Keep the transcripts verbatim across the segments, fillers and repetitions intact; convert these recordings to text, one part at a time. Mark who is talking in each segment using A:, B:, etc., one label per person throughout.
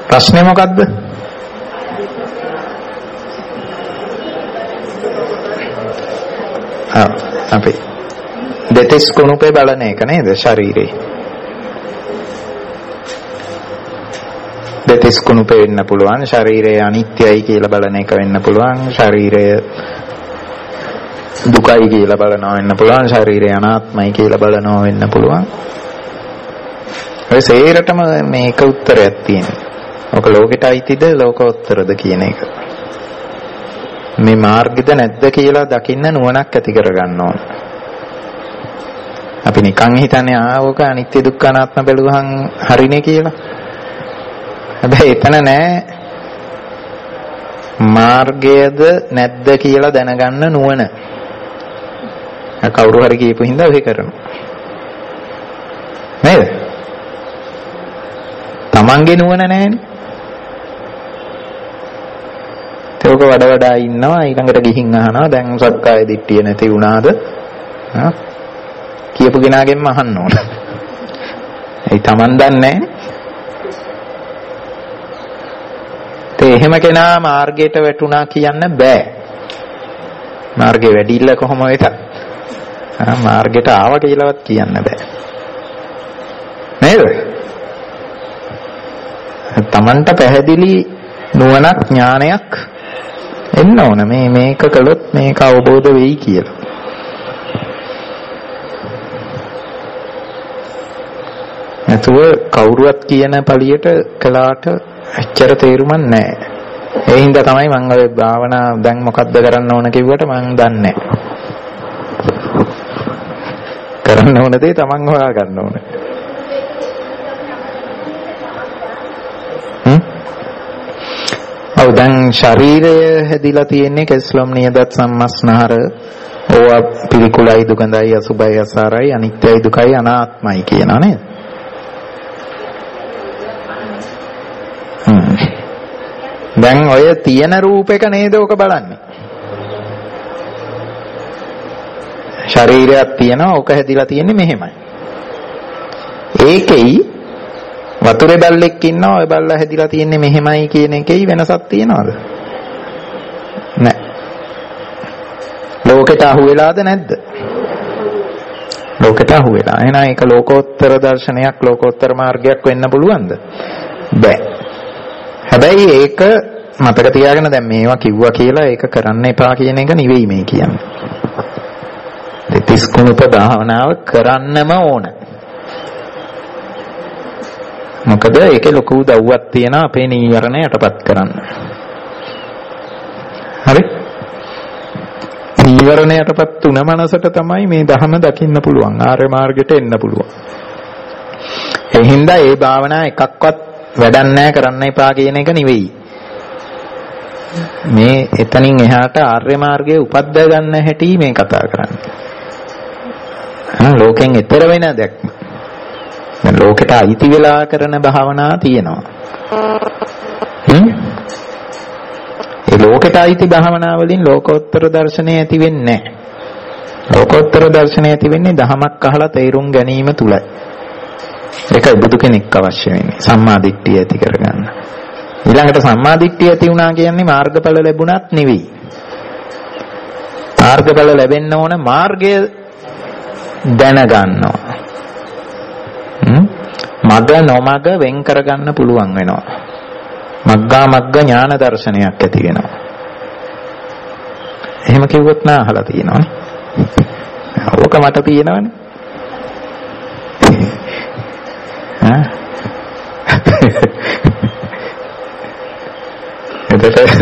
A: ප්‍රශ්නේ මොකද්ද? ආ අපි දෙතිස් කුණුපේ බලන එක නේද ශරීරේ? දෙතිස් කුණුපේ වෙන්න පුළුවන්, ශරීරය අනිත්‍යයි කියලා බලන එක වෙන්න පුළුවන්, ශරීරය දුකයි කියලා බලනවා වෙන්න පුළුවන්, ශරීරය අනාත්මයි කියලා බලනවා වෙන්න පුළුවන්. ඔය සේරටම මේක උත්තරයක් තියෙනවා. ඔක ලෝකෙට අයිතිද ලෝකෝත්තරද කියන එක. මේ මාර්ගෙද නැද්ද කියලා දකින්න නුවණක් ඇති කරගන්න ඕන. අපි නිකන් හිතන්නේ ආවක අනිත්‍ය දුක්ඛ අනාත්ම බැලුවහන් හරිනේ කියලා. හැබැයි එතන නෑ මාර්ගයද නැද්ද කියලා දැනගන්න නුවණ. කවුරු හරි කියපු හින්දා ඔහෙ කරනවා. නේද? තමන්ගේ නුවණ නැහැනේ. ඒක වඩ වඩා ඉන්නවා ඊළඟට ගිහින් අහනවා දැන් සක්කාය දිට්ඨිය නැති වුණාද? හා කියපු කෙනාගෙන්ම අහන්න ඕන. ඒ තමන් දන්නේ නැහැ. එහෙම කෙනා මාර්ගයට වැටුණා කියන්න බෑ. මාර්ගේ වැඩිilla කොහොම වෙතත් ආ මාර්ගයට ආව කියලාවත් කියන්න බෑ. නේද? තමන්ට පැහැදිලි නුවණක් ඥානයක් එන්න ඕන මේ මේක කළොත් මේක අවබෝධ වෙයි කියලා. නැතුව කවුරුවත් කියන පළියට කළාට එච්චර තේරුමක් නැහැ. ඒ හින්දා තමයි මම ඔය භාවනා දැන් මොකද්ද කරන්න ඕන කිව්වට මම දන්නේ නැහැ. කරන්න ඕන දේ තමන් හොයා ගන්න ඕන. හ්ම්? ඔව් දැන් ශරීරය හැදිලා තියෙන්නේ කෙස්ලොම් නියදත් සම්මස්නහර ඕවා පිළිකුලයි දුකඳයි අසුභයි අසාරයි අනිත්‍යයි දුකයි අනාත්මයි කියනවා නේද? දැන් ඔය තියෙන රූපයක නේද ඔක බලන්නේ. ශරීරයක් තියෙනවා ඔක හැදිලා තියෙන්නේ මෙහෙමයි. ඒකෙයි වතුරේ බල්ලෙක් ඉන්නවා ඔය බල්ලා හැදිලා තියෙන්නේ මෙහෙමයි කියන එකෙයි වෙනසක් තියනවද? නැහැ. ලෝකෙට අහු වෙලාද නැද්ද? ලෝකෙට අහු වෙලා. එහෙනම් ඒක ලෝකෝත්තර දර්ශනයක් ලෝකෝත්තර මාර්ගයක් වෙන්න පුළුවන්ද? බෑ. හැබැයි ඒක මතක තියාගන්න දැන් මේවා කිව්වා කියලා ඒක කරන්න එපා කියන එක නෙවෙයි මේ කියන්නේ. දෙතිස් කුණුප භාවනාව කරන්නම ඕන. මොකද ඒකේ ලොකු දව්වක් තියෙනවා අපේ නීවරණ යටපත් කරන්න. හරි? නීවරණ යටපත් තුන මනසට තමයි මේ ධහම දකින්න පුළුවන්. ආර්ය මාර්ගයට එන්න පුළුවන්. ඒ හින්දා ඒ භාවනා එකක්වත් වැඩක් නැහැ කරන්න එපා කියන එක නෙවෙයි. මේ එතනින් එහාට ආර්ය මාර්ගයේ උපද්ද ගන්න හැටි මේ කතා කරන්නේ. හා ලෝකෙන් ඈතර වෙන දැක්ම. දැන් ලෝකෙට අයිති වෙලා කරන භාවනා තියෙනවා. හ්ම්? ඒ ලෝකෙට අයිති භාවනා වලින් ලෝකෝත්තර දර්ශනය ඇති වෙන්නේ නැහැ. ලෝකෝත්තර දර්ශනය ඇති වෙන්නේ දහමක් අහලා තේරුම් ගැනීම තුලයි. ඒකයි බුදු කෙනෙක් අවශ්‍ය වෙන්නේ සම්මා දිට්ඨිය ඇති කරගන්න. ඊළඟට සම්මා දිට්ඨිය ඇති වුණා කියන්නේ මාර්ගඵල ලැබුණත් නෙවෙයි. මාර්ගඵල ලැබෙන්න ඕන මාර්ගය දැනගන්නවා. මග නොමග වෙන් කරගන්න පුළුවන් වෙනවා. මග්ගා මග්ග ඥාන දර්ශනයක් ඇති වෙනවා. එහෙම කිව්වොත් නා අහලා තියෙනවනේ. ඕක මට තියෙනවනේ. හා එතකොට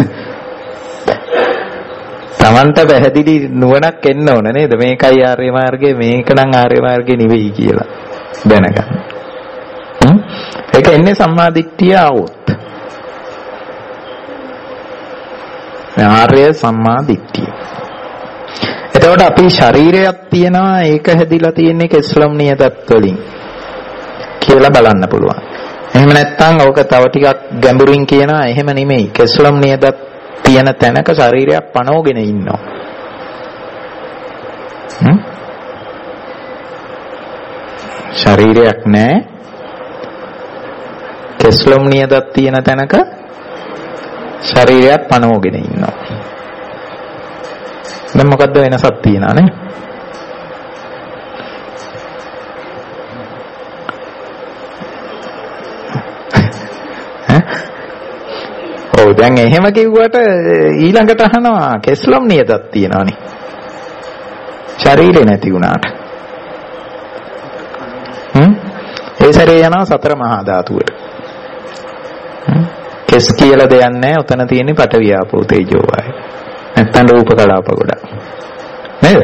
A: තමන්ට පැහැදිලි නුවණක් එන්න ඕන නේද? මේකයි ආර්ය මාර්ගය මේක නම් ආර්ය මාර්ගය නෙවෙයි කියලා දැනගන්න. හ්ම් ඒක එන්නේ සම්මා දිට්ඨිය આવොත්. ආර්ය සම්මා දිට්ඨිය. එතකොට අපි ශරීරයක් තියෙනවා ඒක හැදිලා තියෙන්නේ කෙස්ලොම් නියදත් වලින් කියලා බලන්න පුළුවන්. එහෙම නැත්නම් ඕක තව ටිකක් ගැඹුරින් කියනවා එහෙම නෙමෙයි. කෙස්ලොම් නියදත් තියෙන තැනක ශරීරයක් පනෝගෙන ඉන්නවා. හ්ම්? ශරීරයක් නැහැ. කෙස්ලොම් නියදක් තියෙන තැනක ශරීරයක් පනවගෙන ඉන්නවා. දැන් මොකද්ද වෙනසක් තියෙනවා නේ? ඔව් දැන් එහෙම කිව්වට ඊළඟට අහනවා කෙස්ලොම් නියදක් තියෙනවනේ. ශරීරේ නැති වුණාට. හ්ම් ඒ සැරේ යනවා සතර මහා ධාතුවට. කෙස් කියලා දෙයක් නැහැ. උතන තියෙන්නේ පඨවි ආපෝ තේජෝ වායය. නැත්තම් රූප කලාප ගොඩක්. නේද?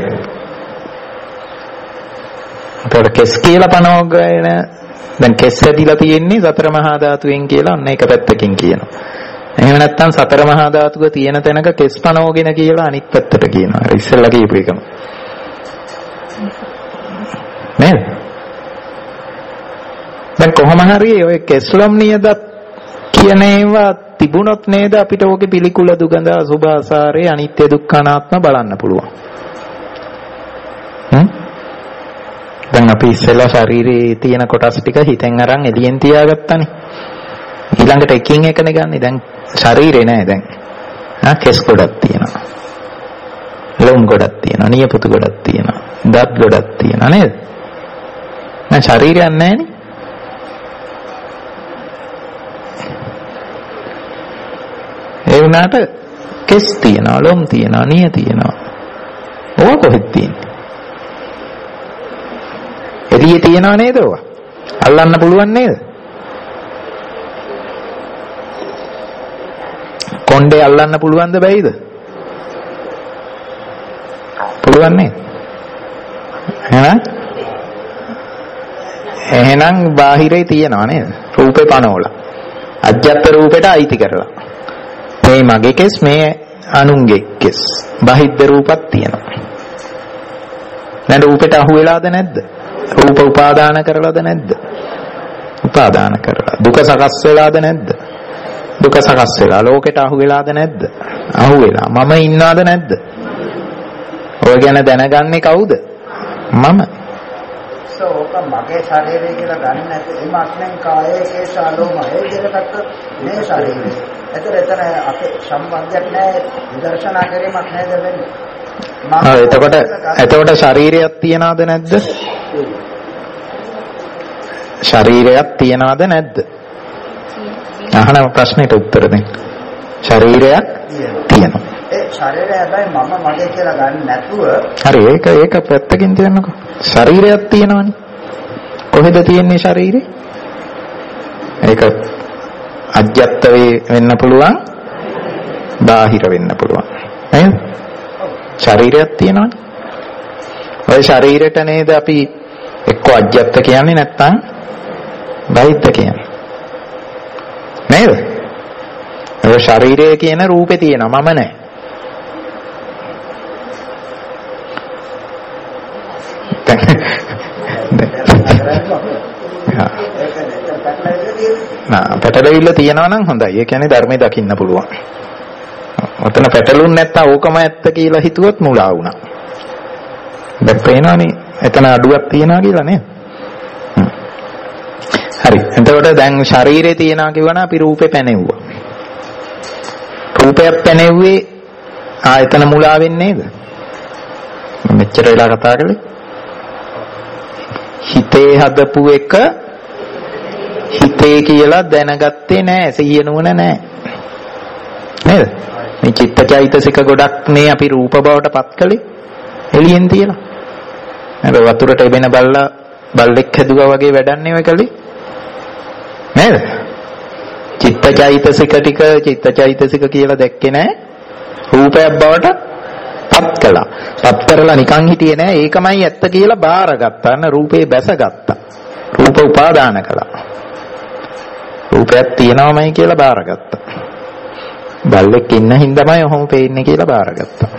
A: ඒතකොට කෙස් කියලා පනවගෙන දැන් කෙස් ඇදිලා තියෙන්නේ සතර මහා ධාතුවෙන් කියලා අන්න එක පැත්තකින් කියනවා. එහෙම නැත්තම් සතර මහා ධාතුක තියෙන තැනක කෙස් පනවගෙන කියලා අනිත් පැත්තට කියනවා. ඉස්සෙල්ලා කියපු එකම. නේද? දැන් කොහොම හරි ඔය කෙස්ලොම් නියදත් කියන ඒවා තිබුණොත් නේද අපිට ඕකේ පිළිකුල දුගඳ අසුභාසාරේ අනිත්‍ය දුක්ඛ අනාත්ම බලන්න පුළුවන්. හ්ම් දැන් අපි ඉස්සෙල්ලා ශරීරයේ තියෙන කොටස් ටික හිතෙන් අරන් එළියෙන් තියාගත්තානේ. ඊළඟට එකින් එකනේ ගන්නෙ. දැන් ශරීරේ නෑ දැන්. ආ කෙස් ගොඩක් තියෙනවා. ලොම් ගොඩක් තියෙනවා. නියපොතු ගොඩක් තියෙනවා. දත් ගොඩක් තියෙනවා නේද? දැන් ශරීරයක් නෑනේ. ඒ වුණාට කෙස් තියෙනවා, ලොම් තියෙනවා, නිය තියෙනවා. ඕක කොහෙද තියෙන්නේ? එළියේ තියනව නේද ඕවා? අල්ලන්න පුළුවන් නේද? කොණ්ඩේ අල්ලන්න පුළුවන්ද බැයිද? පුළුවන් නේද? එහෙනම් එහෙනම් බාහිරේ තියනව නේද? රූපේ පනවලා. අජ්ජත් රූපෙට අයිති කරලා. මේ මගේ කෙස් මේ අනුන්ගේ කෙස්. බාහිද්ද රූපක් තියෙනවා. දැන් රූපෙට අහු වෙලාද නැද්ද? රූප උපාදාන කරලාද නැද්ද? උපාදාන කරලා. දුක සකස් වෙලාද නැද්ද? දුක සකස් වෙලා. ලෝකෙට අහු වෙලාද නැද්ද? අහු වෙලා. මම ඉන්නවද නැද්ද? ඔය ගැන දැනගන්නේ කවුද? මම.
B: ඕක මගේ ශරීරය කියලා ගන්න නැති එමත්නම් කායේ කේශාලෝමය දෙකකට මේ ශරීරය. එතන එතන අපේ සම්බන්ධයක් නැහැ විදර්ශනා කිරීමක් නේද වෙන්නේ.
A: ආ එතකොට එතකොට ශරීරයක් තියනවද නැද්ද? ශරීරයක් තියනවද නැද්ද? අහන ප්‍රශ්නෙට උත්තර දෙන්න. ශරීරයක් තියෙනවා.
B: ඒ ශරීරය හැබැයි මම මගේ කියලා ගන්න නැතුව
A: හරි ඒක ඒක පැත්තකින් තියන්නකෝ. ශරීරයක් තියෙනවනේ. කොහෙද තියෙන්නේ ශරීරේ? ඒක අජ්ජත් වෙන්න පුළුවන්, බාහිර වෙන්න පුළුවන්. නේද? ශරීරයක් තියෙනවනේ. ඔය ශරීරෙට නේද අපි එක්ක අජ්ජත් කියන්නේ නැත්නම් බාහිර කියන්නේ. නේද? ඔය ශරීරය කියන රූපේ තියෙනවා මම නැහැ. නා පැටලෙවිල්ල තියනවා නම් හොඳයි. ඒ කියන්නේ ධර්මයේ දකින්න පුළුවන්. ඔතන පැටලුන්නේ නැත්තම් ඕකම ඇත්ත කියලා හිතුවොත් මුලා වුණා. දැන් පේනවනේ එතන අඩුවක් තියනවා කියලා නේද? හරි. එතකොට දැන් ශරීරේ තියනවා කියවනම් අපි රූපේ පැනෙව්වා. රූපයක් පැනෙව්වේ ආයතන මුලා වෙන්නේ නේද? මෙච්චර වෙලා කතා කළේ. හිතේ හදපු එක හිතේ කියලා දැනගත්තේ නැහැ. සිහිය නුවණ නැහැ. නේද? මේ චිත්තචෛතසික ගොඩක් නේ අපි රූප බවට පත් කළේ එළියෙන් තියලා. නේද? වතුරට එබෙන බල්ලා බල්ලෙක් හැදුවා වගේ වැඩන්නේ ඔය කලේ. නේද? චිත්තචෛතසික ටික චිත්තචෛතසික කියලා දැක්කේ නැහැ. රූපයක් බවට පත් කළා. පත් කරලා නිකන් හිටියේ නැහැ. ඒකමයි ඇත්ත කියලා බාරගත්තා. අන්න රූපේ බැසගත්තා. රූප උපාදාන කළා. රූපයක් තියෙනවමයි කියලා බාරගත්තා. බල්ලෙක් ඉන්න හින්දාමයි ඔහොම පේන්නේ කියලා බාරගත්තා.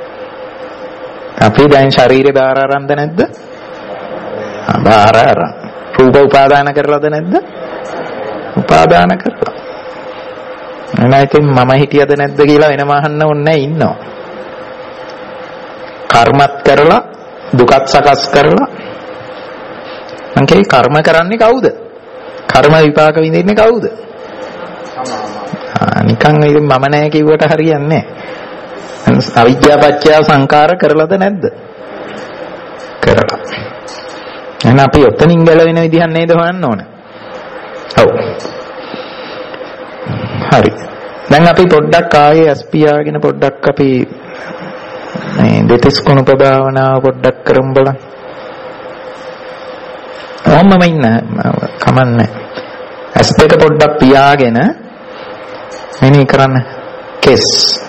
A: අපි දැන් ශරීරේ බාර අරන්ද නැද්ද? බාර අරන්. රූප උපාදාන කරලාද නැද්ද? උපාදාන කරලා. නැත්නම් මම හිටියද නැද්ද කියලා වෙනම අහන්න ඕනේ නැහැ ඉන්නවා. කර්මත් කරලා දුකත් සකස් කරලා. අන්කේ කර්ම කරන්නේ කවුද? කර්ම විපාක විඳින්නේ කවුද? ආ නිකන් ඉතින් මම නෑ කිව්වට හරියන්නේ නෑ. අවිද්‍යාව පත්‍ය සංකාර කරලාද නැද්ද? කරලා. එහෙනම් අපි ඔතනින් ගැලවෙන විදිහක් නේද හොයන්න ඕන. ඔව්. හරි. දැන් අපි පොඩ්ඩක් ආයේ අස්පියාගෙන පොඩ්ඩක් අපි මේ දෙතිස් කුණප භාවනාව පොඩ්ඩක් කරමු බලන්න. ඔහොමම ඉන්න කමන්නේ. ඇස් දෙක පොඩ්ඩක් පියාගෙන මෙනෙහි කරන්න. කෙස්.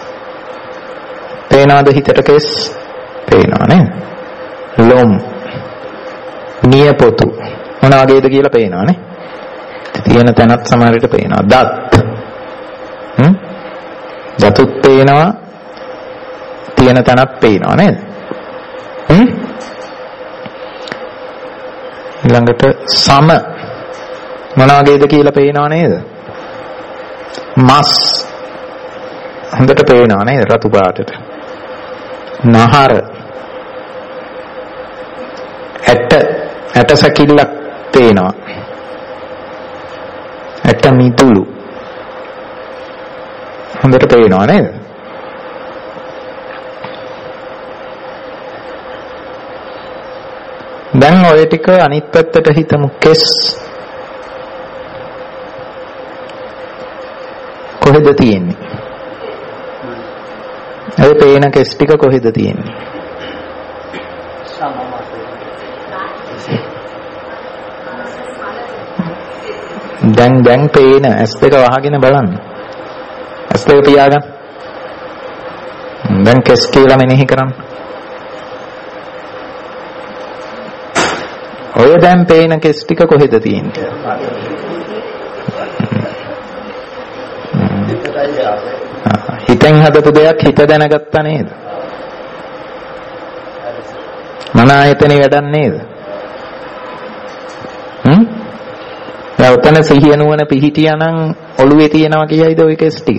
A: පේනවද හිතට කෙස්? පේනවා නේද? ලොම්. නියපොතු. මොන වගේද කියලා පේනවනේ. තියෙන තැනත් සමහර විට පේනවා. දත්. හ්ම්? දතුත් පේනවා. තියෙන තැනත් පේනවා නේද? හ්ම්? ඊළඟට සම මොන වගේද කියලා පේනව නේද? මස් හොඳට පේනවා නේද? රතු පාටට. නහර ඇට ඇට සැකිල්ලක් පේනවා. ඇට මිදුළු හොඳට පේනවා නේද? දැන් ඔය ටික අනිත් පැත්තට හිතමු. කෙස් කොහෙද තියෙන්නේ? ඒ පේන කෙස් ටික කොහෙද තියෙන්නේ? දැන් දැන් පේන ඇස් දෙක වහගෙන බලන්න. ඇස් දෙක පියාගන්න. දැන් කෙස් කියලා මෙනෙහි කරන්න. ඔය දැන් පේන කෙස් ටික කොහෙද තියෙන්නේ? හිතෙන් හදපු දෙයක් හිත දැනගත්තා නේද? මන ආයතනේ වැඩක් නේද? හ්ම්? දැන් උතන සිහිය නුවණ පිහිටියා නම් ඔළුවේ තියනවා කියයිද ඔය කෙස් ටික?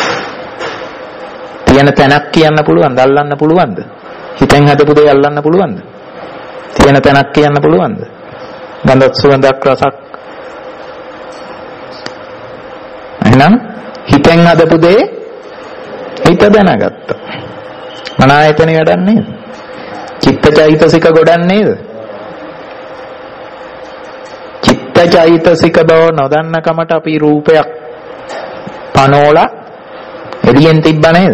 A: තියෙන තැනක් කියන්න පුළුවන්ද? අල්ලන්න පුළුවන්ද? හිතෙන් හදපු දේ අල්ලන්න පුළුවන්ද? තියෙන තැනක් කියන්න පුළුවන්ද? ගන්ධ සුවඳක් රසක්. එහෙනම් හිතෙන් හදපු දේ හිත දැනගත්තා. මන ආයතනෙ වැඩක් නේද? චිත්තචෛතසික ගොඩක් නේද? චිත්තචෛතසික බව නොදන්න කමට අපි රූපයක් පනෝලා එළියෙන් තිබ්බ නේද?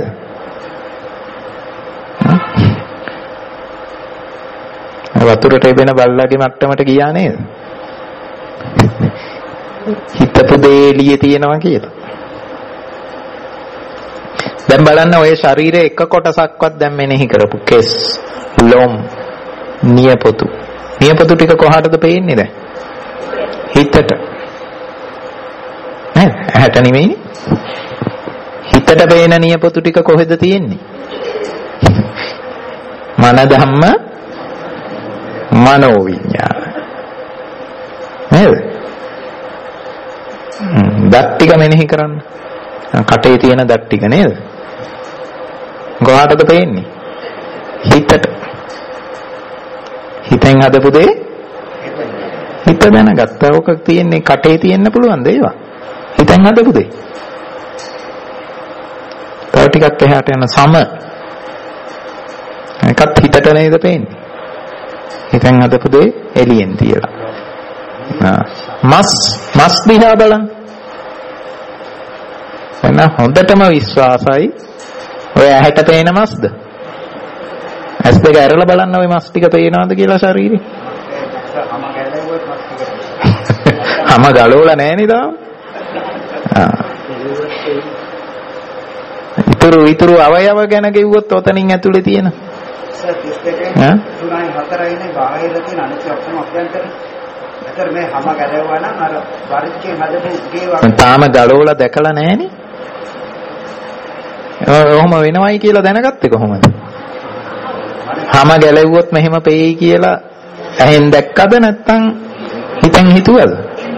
A: වතුරට එබෙන බල්ලාගේ මට්ටමට ගියා නේද? හිතපු දේ එළියේ තියෙනවා කියලා. දැන් බලන්න ඔය ශරීරයේ එක කොටසක්වත් දැන් මෙනෙහි කරපු කෙස්, ලොම්, නියපොතු. නියපොතු ටික කොහාටද පේන්නේ දැන්? හිතට. නේද? ඇහැට නෙමෙයිනේ. හිතට පේන නියපොතු ටික කොහෙද තියෙන්නේ? මන ධම්ම මනෝ විඥාන. නේද? දත් ටික මෙනෙහි කරන්න. කටේ තියෙන දත් ටික නේද? කොහාටද පේන්නේ? හිතට. හිතෙන් හදපු දේ හිත දැනගත්තා. ඕක තියෙන්නේ කටේ තියෙන්න පුළුවන්ද ඒවා? හිතෙන් හදපු දේ. තව ටිකක් එහාට යන සම. එකත් හිතට නේද පේන්නේ? හිතෙන් හදපු දේ එළියෙන් තියලා. මස් මස් දිහා බලන්න. එන්න හොඳටම විශ්වාසයි. ඔය ඇහැට පේන මස්ද? ඇස් දෙක ඇරලා බලන්න ඔය මස් ටික පේනවද කියලා ශරීරේ? හැම ගලවලා නැහැ නේද? ආ. ඊතුරු ඊතුරු අවයව ගැන කිව්වොත් ඔතනින් ඇතුලේ තියෙන. ඈ? තුනයි හතරයිනේ බාහිර තියෙන අනිත් ඔක්කොම අභ්‍යන්තර. ඒතර මේ හැම ගලවුවා නම් අර වරිච්චේ හදපු ගේ වගේ. තාම ගලවලා දැකලා නැහනේ. ඔහොම වෙනවයි කියලා දැනගත්තේ කොහොමද? හැම ගැලෙව්වොත් මෙහෙම පෙයි කියලා ඇහෙන් දැක්කද නැත්නම් හිතෙන් හිතුවද?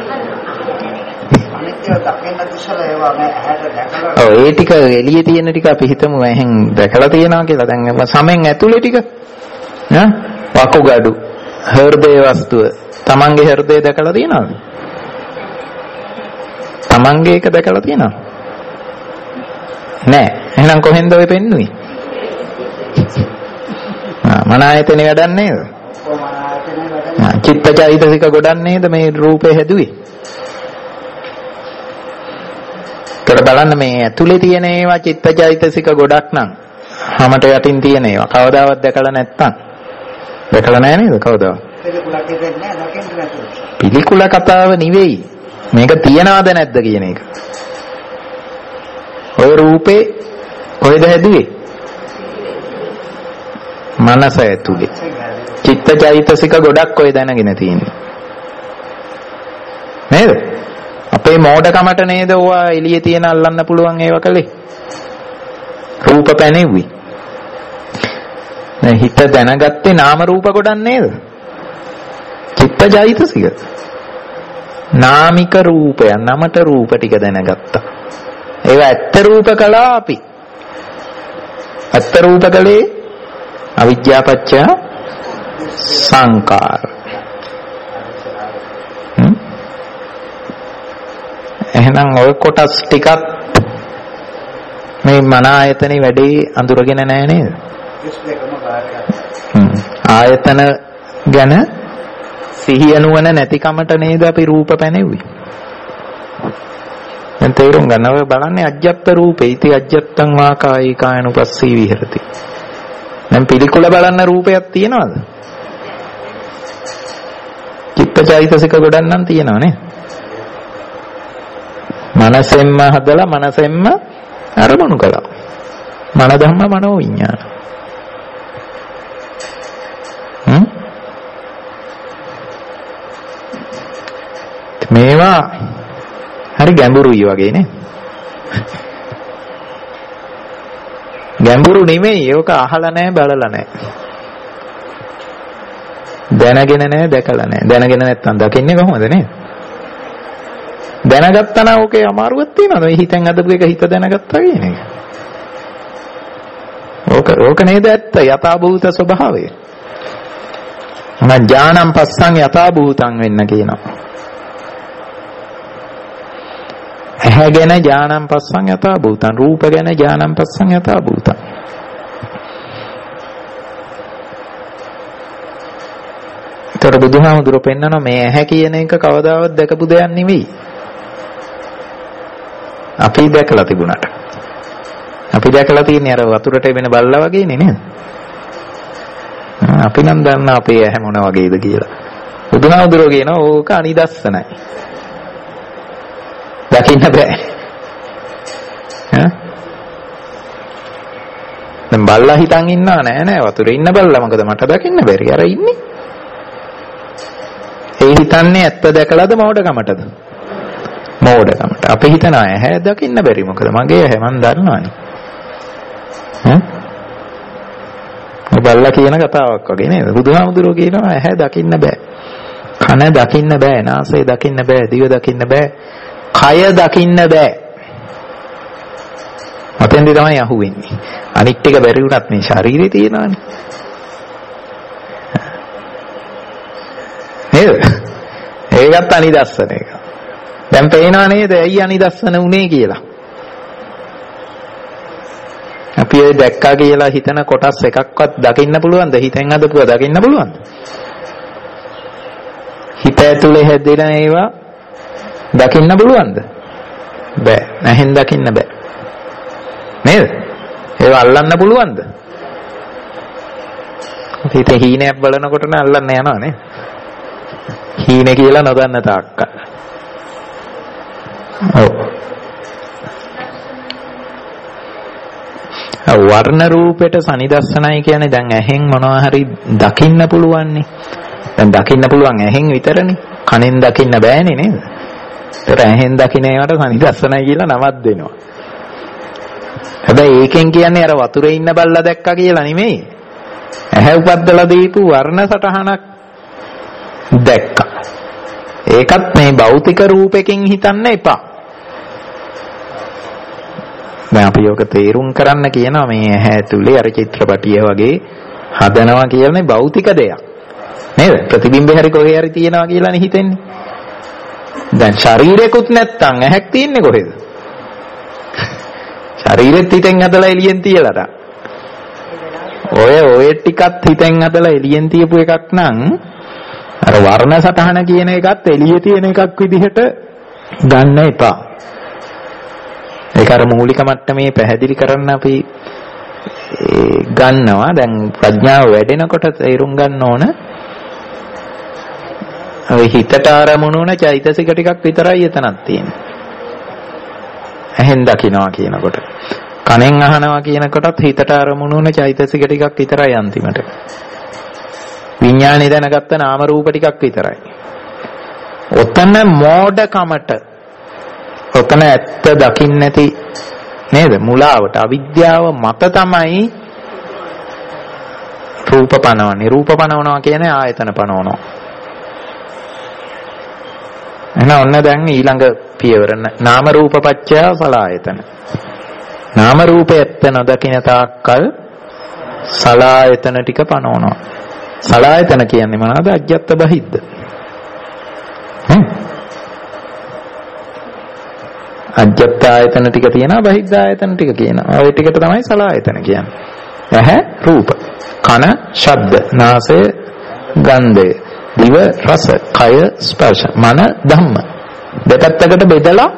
A: ඔව් ඒ ටික එළියේ තියෙන ටික අපි හිතමු ඇහෙන් දැකලා තියෙනවා කියලා. දැන් සමෙන් ඇතුලේ ටික ඈ වකුගඩු හෘදේ වස්තුව තමන්ගේ හෘදේ දැකලා තියෙනවද? තමන්ගේ එක දැකලා තියෙනවද? නෑ. එහෙනම් කොහෙන්ද ඔය පෙන්නුවේ? ආ මන ආයතනේ වැඩක් නේද? චිත්තචෛතසික ගොඩක් නේද මේ රූපේ හැදුවේ? ඒතර බලන්න මේ ඇතුලේ තියෙන ඒවා චිත්තචෛතසික ගොඩක් නම් හැමත යටින් තියෙන ඒවා කවදාවත් දැකලා නැත්තම් දැකලා නැහැ නේද කවදාවත්? පිළිකුල කතාව නෙවෙයි. මේක තියනවද නැද්ද කියන එක. ඔය රූපේ කොහෙද හැදුවේ? මනස ඇතුලේ. චිත්තචෛතසික ගොඩක් ඔය දැනගෙන තියෙන්නේ. නේද? අපේ මෝඩකමට නේද ඔවා එළියේ තියෙන අල්ලන්න පුළුවන් ඒවා කලේ. රූප පැනෙව්වි. දැන් හිත දැනගත්තේ නාම රූප ගොඩක් නේද? චිත්තචෛතසික. නාමික රූපය නමට රූප ටික දැනගත්තා. ඒවා ඇත්ත රූප කළා අපි. ඇත්ත රූප කලේ අවිජ්ජා පත්‍ය සංකාර. එහෙනම් ඔය කොටස් ටිකක් මේ මන ආයතනේ වැඩේ අඳුරගෙන නැහැ නේද? ආයතන ගැන සිහිය නුවණ නැතිකමට නේද අපි රූප පැනෙව්වේ. දැන් තේරුම් ගන්නව බලන්නේ අජ්ජත් රූපේ ඉති අජ්ජත්තං වා කායි කායනුපස්සී විහෙරති. දැන් පිළිකුල බලන්න රූපයක් තියනවද? චිත්තචෛතසික ගොඩක් නම් තියෙනව නේ. මනසෙන්ම හදලා මනසෙන්ම අරමුණු කළා. මන ධම්ම මනෝ විඥාන. හ්ම් මේවා හරි ගැඹුරුයි වගේ නේ. ගැඹුරු නෙමෙයි ඒක අහලා නැහැ බලලා නැහැ. දැනගෙන නැහැ දැකලා නැහැ. දැනගෙන නැත්තම් දකින්නේ කොහොමද නේ? දැනගත්තා නම් ඕකේ අමාරුවක් තියෙනවද? මේ හිතෙන් අදපු එක හිත දැනගත්තා කියන එක. ඕක ඕක නේද ඇත්ත යථාභූත ස්වභාවය. මම ඥානම් පස්සන් යථාභූතං වෙන්න කියනවා. ඇහැ ගැන ඥානම් පස්සන් යථාභූතං, රූප ගැන ඥානම් පස්සන් යථාභූතං. ඒතර බුදුහාමුදුරුවෝ පෙන්නනවා මේ ඇහැ කියන එක කවදාවත් දැකපු දෙයක් නෙවෙයි. අපි දැකලා තිබුණාට. අපි දැකලා තියෙන්නේ අර වතුරට එබෙන බල්ලා වගේනේ නේද? අපි නම් දන්නා අපේ ඇහැ මොන වගේද කියලා. බුදුහාමුදුරුවෝ කියනවා ඕක අනිදස්සනයි. දකින්න බෑ. ඈ? දැන් බල්ලා හිතන් ඉන්නා නෑ නෑ වතුරේ ඉන්න බල්ලා මොකද මට දකින්න බැරි. අර ඉන්නේ. ඒ හිතන්නේ ඇත්ත දැකලාද මෝඩකමටද? මෝඩකමට. අපි හිතනවා ඇහැ දකින්න බැරි මොකද මගේ ඇහැ මන් දන්නවනේ. ඈ? බල්ලා කියන කතාවක් වගේ නේද? බුදුහාමුදුරුවෝ කියනවා ඇහැ දකින්න බෑ. කන දකින්න බෑ, නාසය දකින්න බෑ, දිව දකින්න බෑ, කය දකින්න බෑ. මතෙන්දි තමයි අහුවෙන්නේ. අනිත් ටික බැරි වුණත් මේ ශරීරේ තියෙනවානේ. නේද? ඒකත් අනිදස්සන එක. දැන් පේනවා නේද ඇයි අනිදස්සන උනේ කියලා. අපි ඒ දැක්කා කියලා හිතන කොටස් එකක්වත් දකින්න පුළුවන්ද? හිතෙන් අදපුවා දකින්න පුළුවන්ද? හිත ඇතුලේ හැදෙන ඒවා දකින්න පුළුවන්ද? බෑ. නැහෙන් දකින්න බෑ. නේද? ඒවා අල්ලන්න පුළුවන්ද? හිත හීනයක් බලනකොට නේ අල්ලන්න යනවා නේ. හීනේ කියලා නොදන්න තාක්කල්. ඔව්. වර්ණ රූපයට සනිදස්සනයි කියන්නේ දැන් ඇහෙන් මොනවා හරි දකින්න පුළුවන්නේ. දැන් දකින්න පුළුවන් ඇහෙන් විතරනේ. කනෙන් දකින්න බෑනේ නේද? ඒතර ඇහෙන් දකින්න ඒවට සනිදස්සනයි කියලා නමක් දෙනවා. හැබැයි ඒකෙන් කියන්නේ අර වතුරේ ඉන්න බල්ලා දැක්කා කියලා නෙමෙයි. ඇහැ උපද්දලා දීපු වර්ණ සටහනක් දැක්කා. ඒකත් මේ භෞතික රූපෙකින් හිතන්න එපා. දැන් අපි යෝක තේරුම් කරන්න කියනවා මේ ඇහැ ඇතුලේ අර චිත්‍රපටිය වගේ හදනවා කියන්නේ භෞතික දෙයක්. නේද? ප්‍රතිබිම්බේ හරි කොහේ හරි තියෙනවා කියලානේ හිතෙන්නේ. දැන් ශරීරයකුත් නැත්තම් ඇහැක් තියෙන්නේ කොහෙද? ශරීරෙත් හිතෙන් හදලා එළියෙන් තියලා. ඔය ඔය ටිකත් හිතෙන් හදලා එළියෙන් තියපු එකක් නම් අර වර්ණ සටහන කියන එකත් එළියේ තියෙන එකක් විදිහට ගන්න එපා. ඒක අර මූලික මට්ටමේ පැහැදිලි කරන්න අපි ගන්නවා. දැන් ප්‍රඥාව වැඩෙනකොට තේරුම් ගන්න ඕන ඔය හිතට ආරමුණු වන චෛතසික ටිකක් විතරයි එතනක් තියෙන්නේ. ඇහෙන් දකින්නවා කියනකොට, කනෙන් අහනවා කියනකොටත් හිතට ආරමුණු වන චෛතසික ටිකක් විතරයි අන්තිමට. විඥාණය දැනගත්ත නාම රූප ටිකක් විතරයි. ඔතන මෝඩකමට, ඔතන ඇත්ත දකින්න නැති නේද? මුලාවට, අවිද්‍යාව මත තමයි රූප පනවන්නේ. රූප පනවනවා කියන්නේ ආයතන පනවනවා. එහෙනම් ඔන්න දැන් ඊළඟ පියවර නාම රූප පත්‍ය සලආයතන. නාම රූපය ඇත්ත නොදකින තාක්කල් සලආයතන ටික පනවනවා. සලආයතන කියන්නේ මොනවද? අජ්ජත් බහිද්ද. හ්ම්. අජ්ජත් ආයතන ටික තියෙනවා, බහිද්ද ආයතන ටික කියනවා. ඔය ටිකට තමයි සලආයතන කියන්නේ. ඇහැ රූප, කන ශබ්ද, නාසය ගන්ධය, දිව රස, කය ස්පර්ශ, මන ධම්ම. දෙපැත්තකට බෙදලා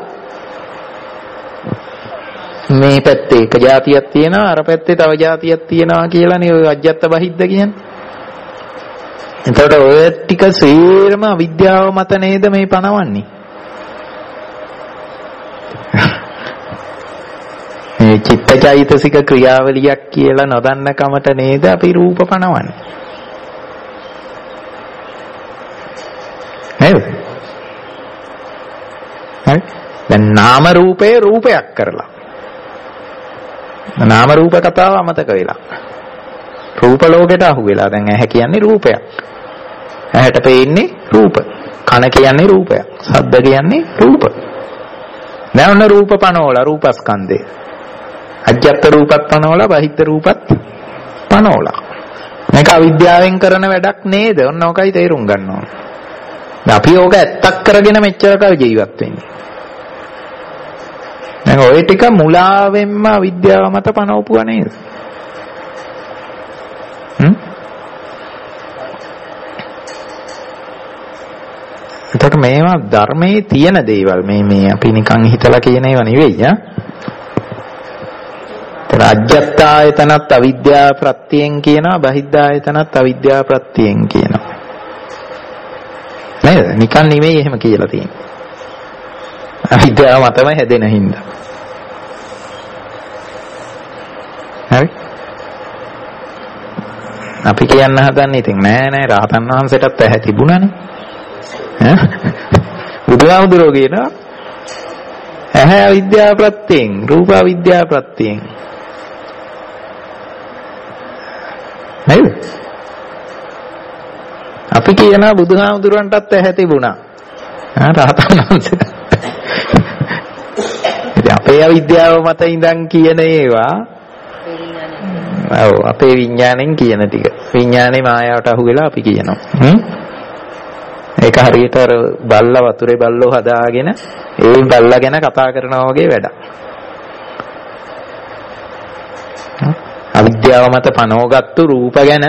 A: මේ පැත්තේ එක જાතියක් තියෙනවා, අර පැත්තේ තව જાතියක් තියෙනවා කියලානේ ඔය අජ්ජත් බහිද්ද කියන්නේ. එතකොට ඔය ටික සේරම අවිද්‍යාව මත නේද මේ පනවන්නේ? මේ චිත්තචෛතසික ක්‍රියාවලියක් කියලා නොදන්න කමට නේද අපි රූප පනවන්නේ? නේද? හරි. දැන් නාම රූපේ රූපයක් කරලා. නාම රූප කතාව අමතක වෙලා. රූප ලෝකෙට අහු වෙලා. දැන් ඇහැ කියන්නේ රූපයක්. ඇහැට පේන්නේ රූප. කන කියන්නේ රූපයක්. ශබ්ද කියන්නේ රූප. දැන් ඔන්න රූප පනෝලා රූපස්කන්ධේ. අජ්ජත් රූපත් පනෝලා, බහිද්ද රූපත් පනෝලා. මේක අවිද්‍යාවෙන් කරන වැඩක් නේද? ඔන්න ඔකයි තේරුම් ගන්න ඕන. අපි ඕක ඇත්තක් කරගෙන මෙච්චර කල් ජීවත් වෙන්නේ. දැන් ඔය ටික මුලාවෙන්ම අවිද්‍යාව මත පනවපුවා නේද? හ්ම්? එතකොට මේවා ධර්මයේ තියෙන දේවල්. මේ මේ අපි නිකන් හිතලා කියන ඒවා නෙවෙයි ආ. අජ්ජත් ආයතනත් අවිද්‍යා ප්‍රත්‍යයෙන් කියනවා, බහිද්ද ආයතනත් අවිද්‍යා ප්‍රත්‍යයෙන් කියනවා. නේද? නිකන් නෙවෙයි එහෙම කියලා තියෙන්නේ. අවිද්‍යාව මතම හැදෙන හින්දා. හරි? අපි කියන්න හදන්නේ ඉතින් නෑ නෑ රහතන් වහන්සේටත් ඇහැ තිබුණානේ. ඈ? බුදුහාමුදුරුවෝ කියනවා ඇහැ අවිද්‍යා ප්‍රත්‍යයෙන්, රූප අවිද්‍යා ප්‍රත්‍යයෙන්. නේද? අපි කියනවා බුදුහාමුදුරන්ටත් ඇහැ තිබුණා. ආ රහතන් වහන්සේට. ඉතින් අපේ අවිද්‍යාව මත ඉඳන් කියන ඒවා ඔව් අපේ විඥාණයෙන් කියන ටික. විඥානේ මායාවට අහු වෙලා අපි කියනවා. හ්ම්. ඒක හරියට අර බල්ලා වතුරේ බල්ලෝ හදාගෙන ඒ බල්ලා ගැන කතා කරනවා වගේ වැඩක්. අවිද්‍යාව මත පනවගත්තු රූප ගැන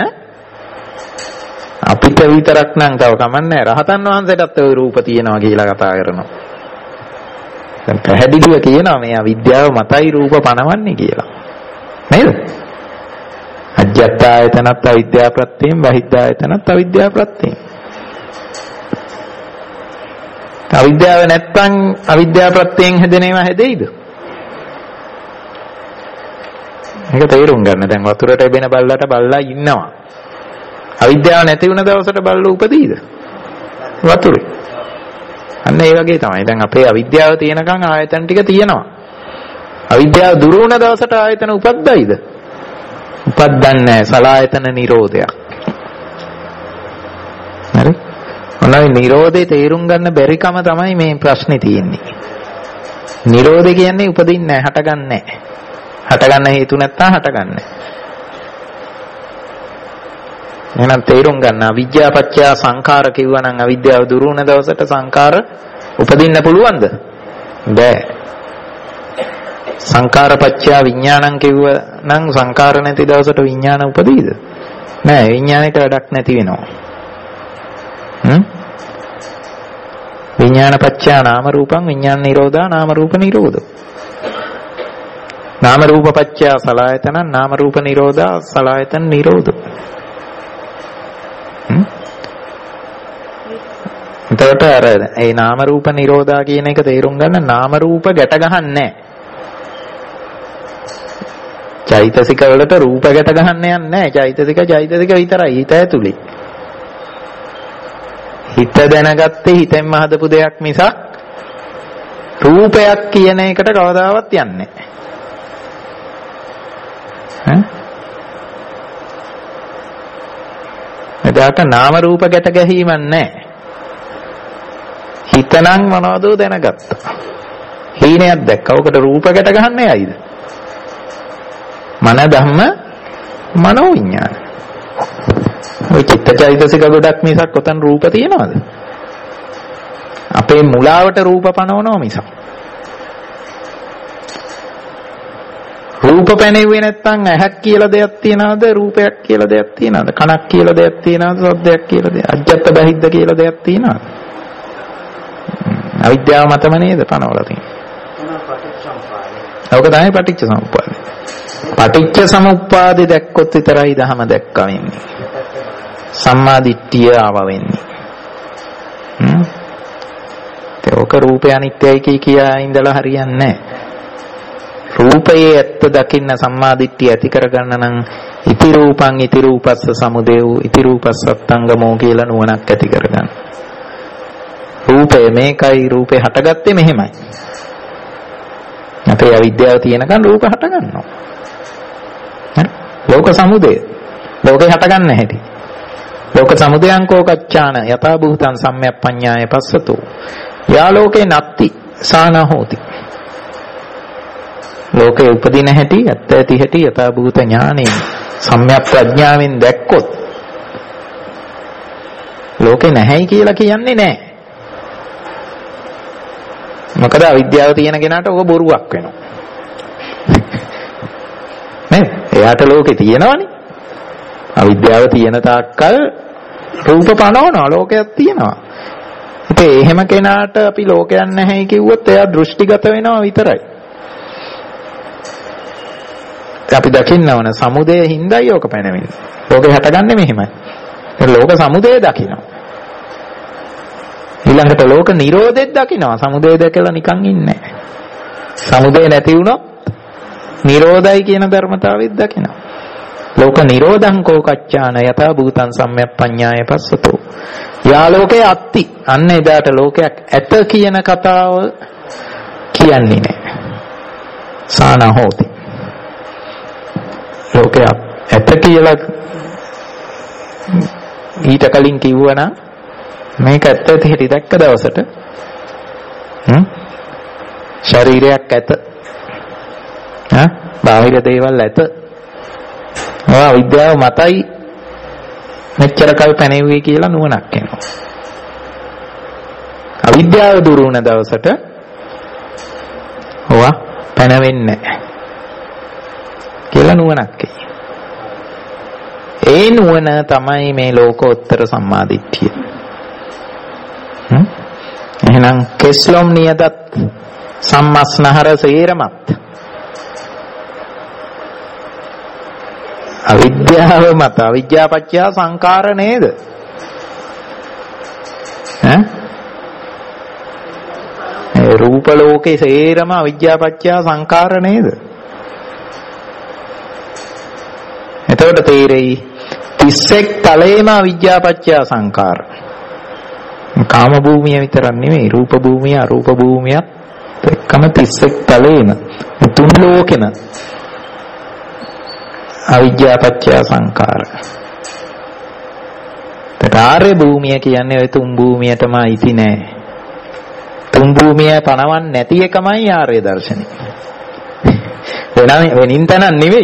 A: අපිට විතරක් නම් තව කමන්නේ රහතන් වහන්සේටත් ওই රූප තියෙනවා කියලා කතා කරනවා. දැන් පැහැදිලිව කියනවා මේ අවිද්‍යාව මතයි රූප පනවන්නේ කියලා. නේද? අජ්ජත් ආයතනත් අවිද්‍යා ප්‍රත්‍යයෙන්, බහිද්ද ආයතනත් අවිද්‍යා ප්‍රත්‍යයෙන්. අවිද්‍යාව නැත්තම් අවිද්‍යා ප්‍රත්‍යයෙන් හැදෙන ඒවා හැදෙයිද? මේක තේරුම් ගන්න. දැන් වතුරට එබෙන බල්ලට බල්ලා ඉන්නවා. අවිද්‍යාව නැති වුණ දවසට බල්ලෝ උපදීද? වතුරේ. අන්න ඒ වගේ තමයි. දැන් අපේ අවිද්‍යාව තියෙනකන් ආයතන ටික තියෙනවා. අවිද්‍යාව දුරු වුණ දවසට ආයතන උපද්දයිද? උපද්දන්නේ නැහැ. සලආයතන නිරෝධයක්. හරි? ඔන්නයි නිරෝධේ තේරුම් ගන්න බැරිකම තමයි මේ ප්‍රශ්නේ තියෙන්නේ. නිරෝධය කියන්නේ උපදින්නේ නැහැ, හටගන්නේ නැහැ. හටගන්න හේතු නැත්තම් හටගන්නේ. එහෙනම් තේරුම් ගන්න අවිද්‍යාව පත්‍ය සංඛාර කිව්වනම් අවිද්‍යාව දුරු වුණ දවසට සංඛාර උපදින්න පුළුවන්ද? බෑ. සංඛාර පත්‍ය විඥානං කිව්ව නම් සංඛාර නැති දවසට විඥාන උපදීද? නෑ, විඥානෙට වැඩක් නැති වෙනවා. හ්ම්? විඥාන පත්‍ය නාම රූපං විඥාන නිරෝධා නාම රූප නිරෝධෝ. නාම රූප පත්‍ය සලආයතන නාම රූප නිරෝධා සලආයතන නිරෝධෝ. හ්ම්? එතකොට අර ඒ නාම රූප නිරෝධා කියන එක තේරුම් ගන්න නාම රූප ගැට ගහන්නේ නැහැ. චෛතසික වලට රූප ගැට ගහන්න යන්නේ නැහැ. චෛතසික චෛතසික විතරයි හිත ඇතුලේ. හිත දැනගත්තේ හිතෙන්ම හදපු දෙයක් මිසක් රූපයක් කියන එකට කවදාවත් යන්නේ නැහැ. ඈ එදාට නාම රූප ගැට ගැහිමක් නැහැ. හිතනම් මොනවද දැනගත්තා. හීනයක් දැක්කා. ඔකට රූප ගැට ගහන්නේ ඇයිද? මන ධම්ම මනෝ විඥාන. ඔය චිත්තචෛතසික ගොඩක් මිසක් ඔතන රූප තියනවද? අපේ මුලාවට රූප පනවනවා මිසක්. රූප පැනෙන්නේ නැත්නම් ඇහක් කියලා දෙයක් තියනවද? රූපයක් කියලා දෙයක් තියනවද? කනක් කියලා දෙයක් තියනවද? ශබ්දයක් කියලා දෙයක්. අජ්ජත් බහිද්ද කියලා දෙයක් තියනවද? අවිද්‍යාව මතම නේද පනවලා තියෙන්නේ. ඔක තමයි පටිච්ච සමුප්පාදය. පටිච්ච සමුප්පාදේ දැක්කොත් විතරයි ධහම දැක්කා වෙන්නේ. සම්මා දිට්ඨිය ආව වෙන්නේ. හ්ම්. ඒක රූපය අනිත්‍යයි කිය කියා ඉඳලා හරියන්නේ නැහැ. රූපයේ ඇත්ත දකින්න සම්මා දිට්ඨිය ඇති කරගන්න නම් ඉති රූපං ඉති රූපස්ස සමුදයෝ ඉති රූපස්සත්තංගමෝ කියලා නුවණක් ඇති කරගන්න. රූපය මේකයි රූපේ හටගත්තේ මෙහෙමයි. අපේ අවිද්‍යාව තියෙනකන් රූප හට ගන්නවා. හරි? ලෝක සමුදය. ලෝකේ හට ගන්න හැටි. ලෝක සමුදයං කෝකච්ඡාන යථා භූතං සම්‍යක්පඤ්ඤාය පස්සතෝ. යා ලෝකේ නත්ති සාන හෝති. ලෝකේ උපදින හැටි ඇත්ත ඇති හැටි යථා භූත ඥානෙන් සම්‍යක් ප්‍රඥාවෙන් දැක්කොත් ලෝකේ නැහැයි කියලා කියන්නේ නැහැ. මොකද අවිද්‍යාව තියෙන කෙනාට ඔක බොරුවක් වෙනවා. නේද? එයාට ලෝකේ තියෙනවනේ. අවිද්‍යාව තියෙන තාක්කල් රූප පනවනවා ලෝකයක් තියෙනවා. ඉතින් එහෙම කෙනාට අපි ලෝකයක් නැහැයි කිව්වොත් එයා දෘෂ්ටිගත වෙනවා විතරයි. අපි දකින්න ඕන සමුදය හින්දායි ඕක පැනවෙන්නේ. ලෝකේ හටගන්නේ මෙහෙමයි. ඒ ලෝක සමුදය දකිනවා. ඊළඟට ලෝක නිරෝධෙත් දකිනවා. සමුදය දැකලා නිකන් ඉන්නේ නැහැ. සමුදය නැති වුණොත් නිරෝධයි කියන ධර්මතාවෙත් දකිනවා. ලෝක නිරෝධං කෝකච්ඡාන යථා භූතං සම්‍යක්පඤ්ඤාය පස්සතෝ. යා ලෝකේ අත්ති. අන්න එදාට ලෝකයක් ඇත කියන කතාව කියන්නේ නැහැ. සාන හෝති. ලෝකයක් ඇත කියලා ඊට කලින් කිව්වනම් මේක ඇත්ත ඇති හැටි දැක්ක දවසට හ්ම් ශරීරයක් ඇත ඈ බාහිර දේවල් ඇත ඔය විද්‍යාව මතයි මෙච්චර කල් පැනෙව්වේ කියලා නුවණක් එනවා. අවිද්‍යාව දුරු වුණ දවසට ඔවා පැනවෙන්නේ නැහැ කියලා නුවණක් එයි. ඒ නුවණ තමයි මේ ලෝකෝත්තර සම්මාදිට්ඨිය. හ්ම් එහෙනම් කෙස්ලොම් නියදත් සම්මස්නහර සේරමත් අවිද්‍යාව මත අවිද්‍යාපච්චය සංකාර නේද? ඈ ඒ රූප ලෝකේ සේරම අවිද්‍යාපච්චය සංකාර නේද? එතකොට තේරෙයි තිස්සෙක් තලයේම අවිද්‍යාපච්චය සංකාර. කාම භූමිය විතරක් නෙමෙයි රූප භූමිය අරූප භූමියත් එක්කම තිස්සෙක් තලයේම තුන් ලෝකෙම අවිද්‍යාපච්චය සංකාර. ආර්ය භූමිය කියන්නේ ඔය තුන් භූමියටම අයිති නෑ. තුන් භූමිය පණවන්නේ නැති එකමයි ආර්ය දර්ශනය. වෙන වෙනින් තනක් නෙවෙයි.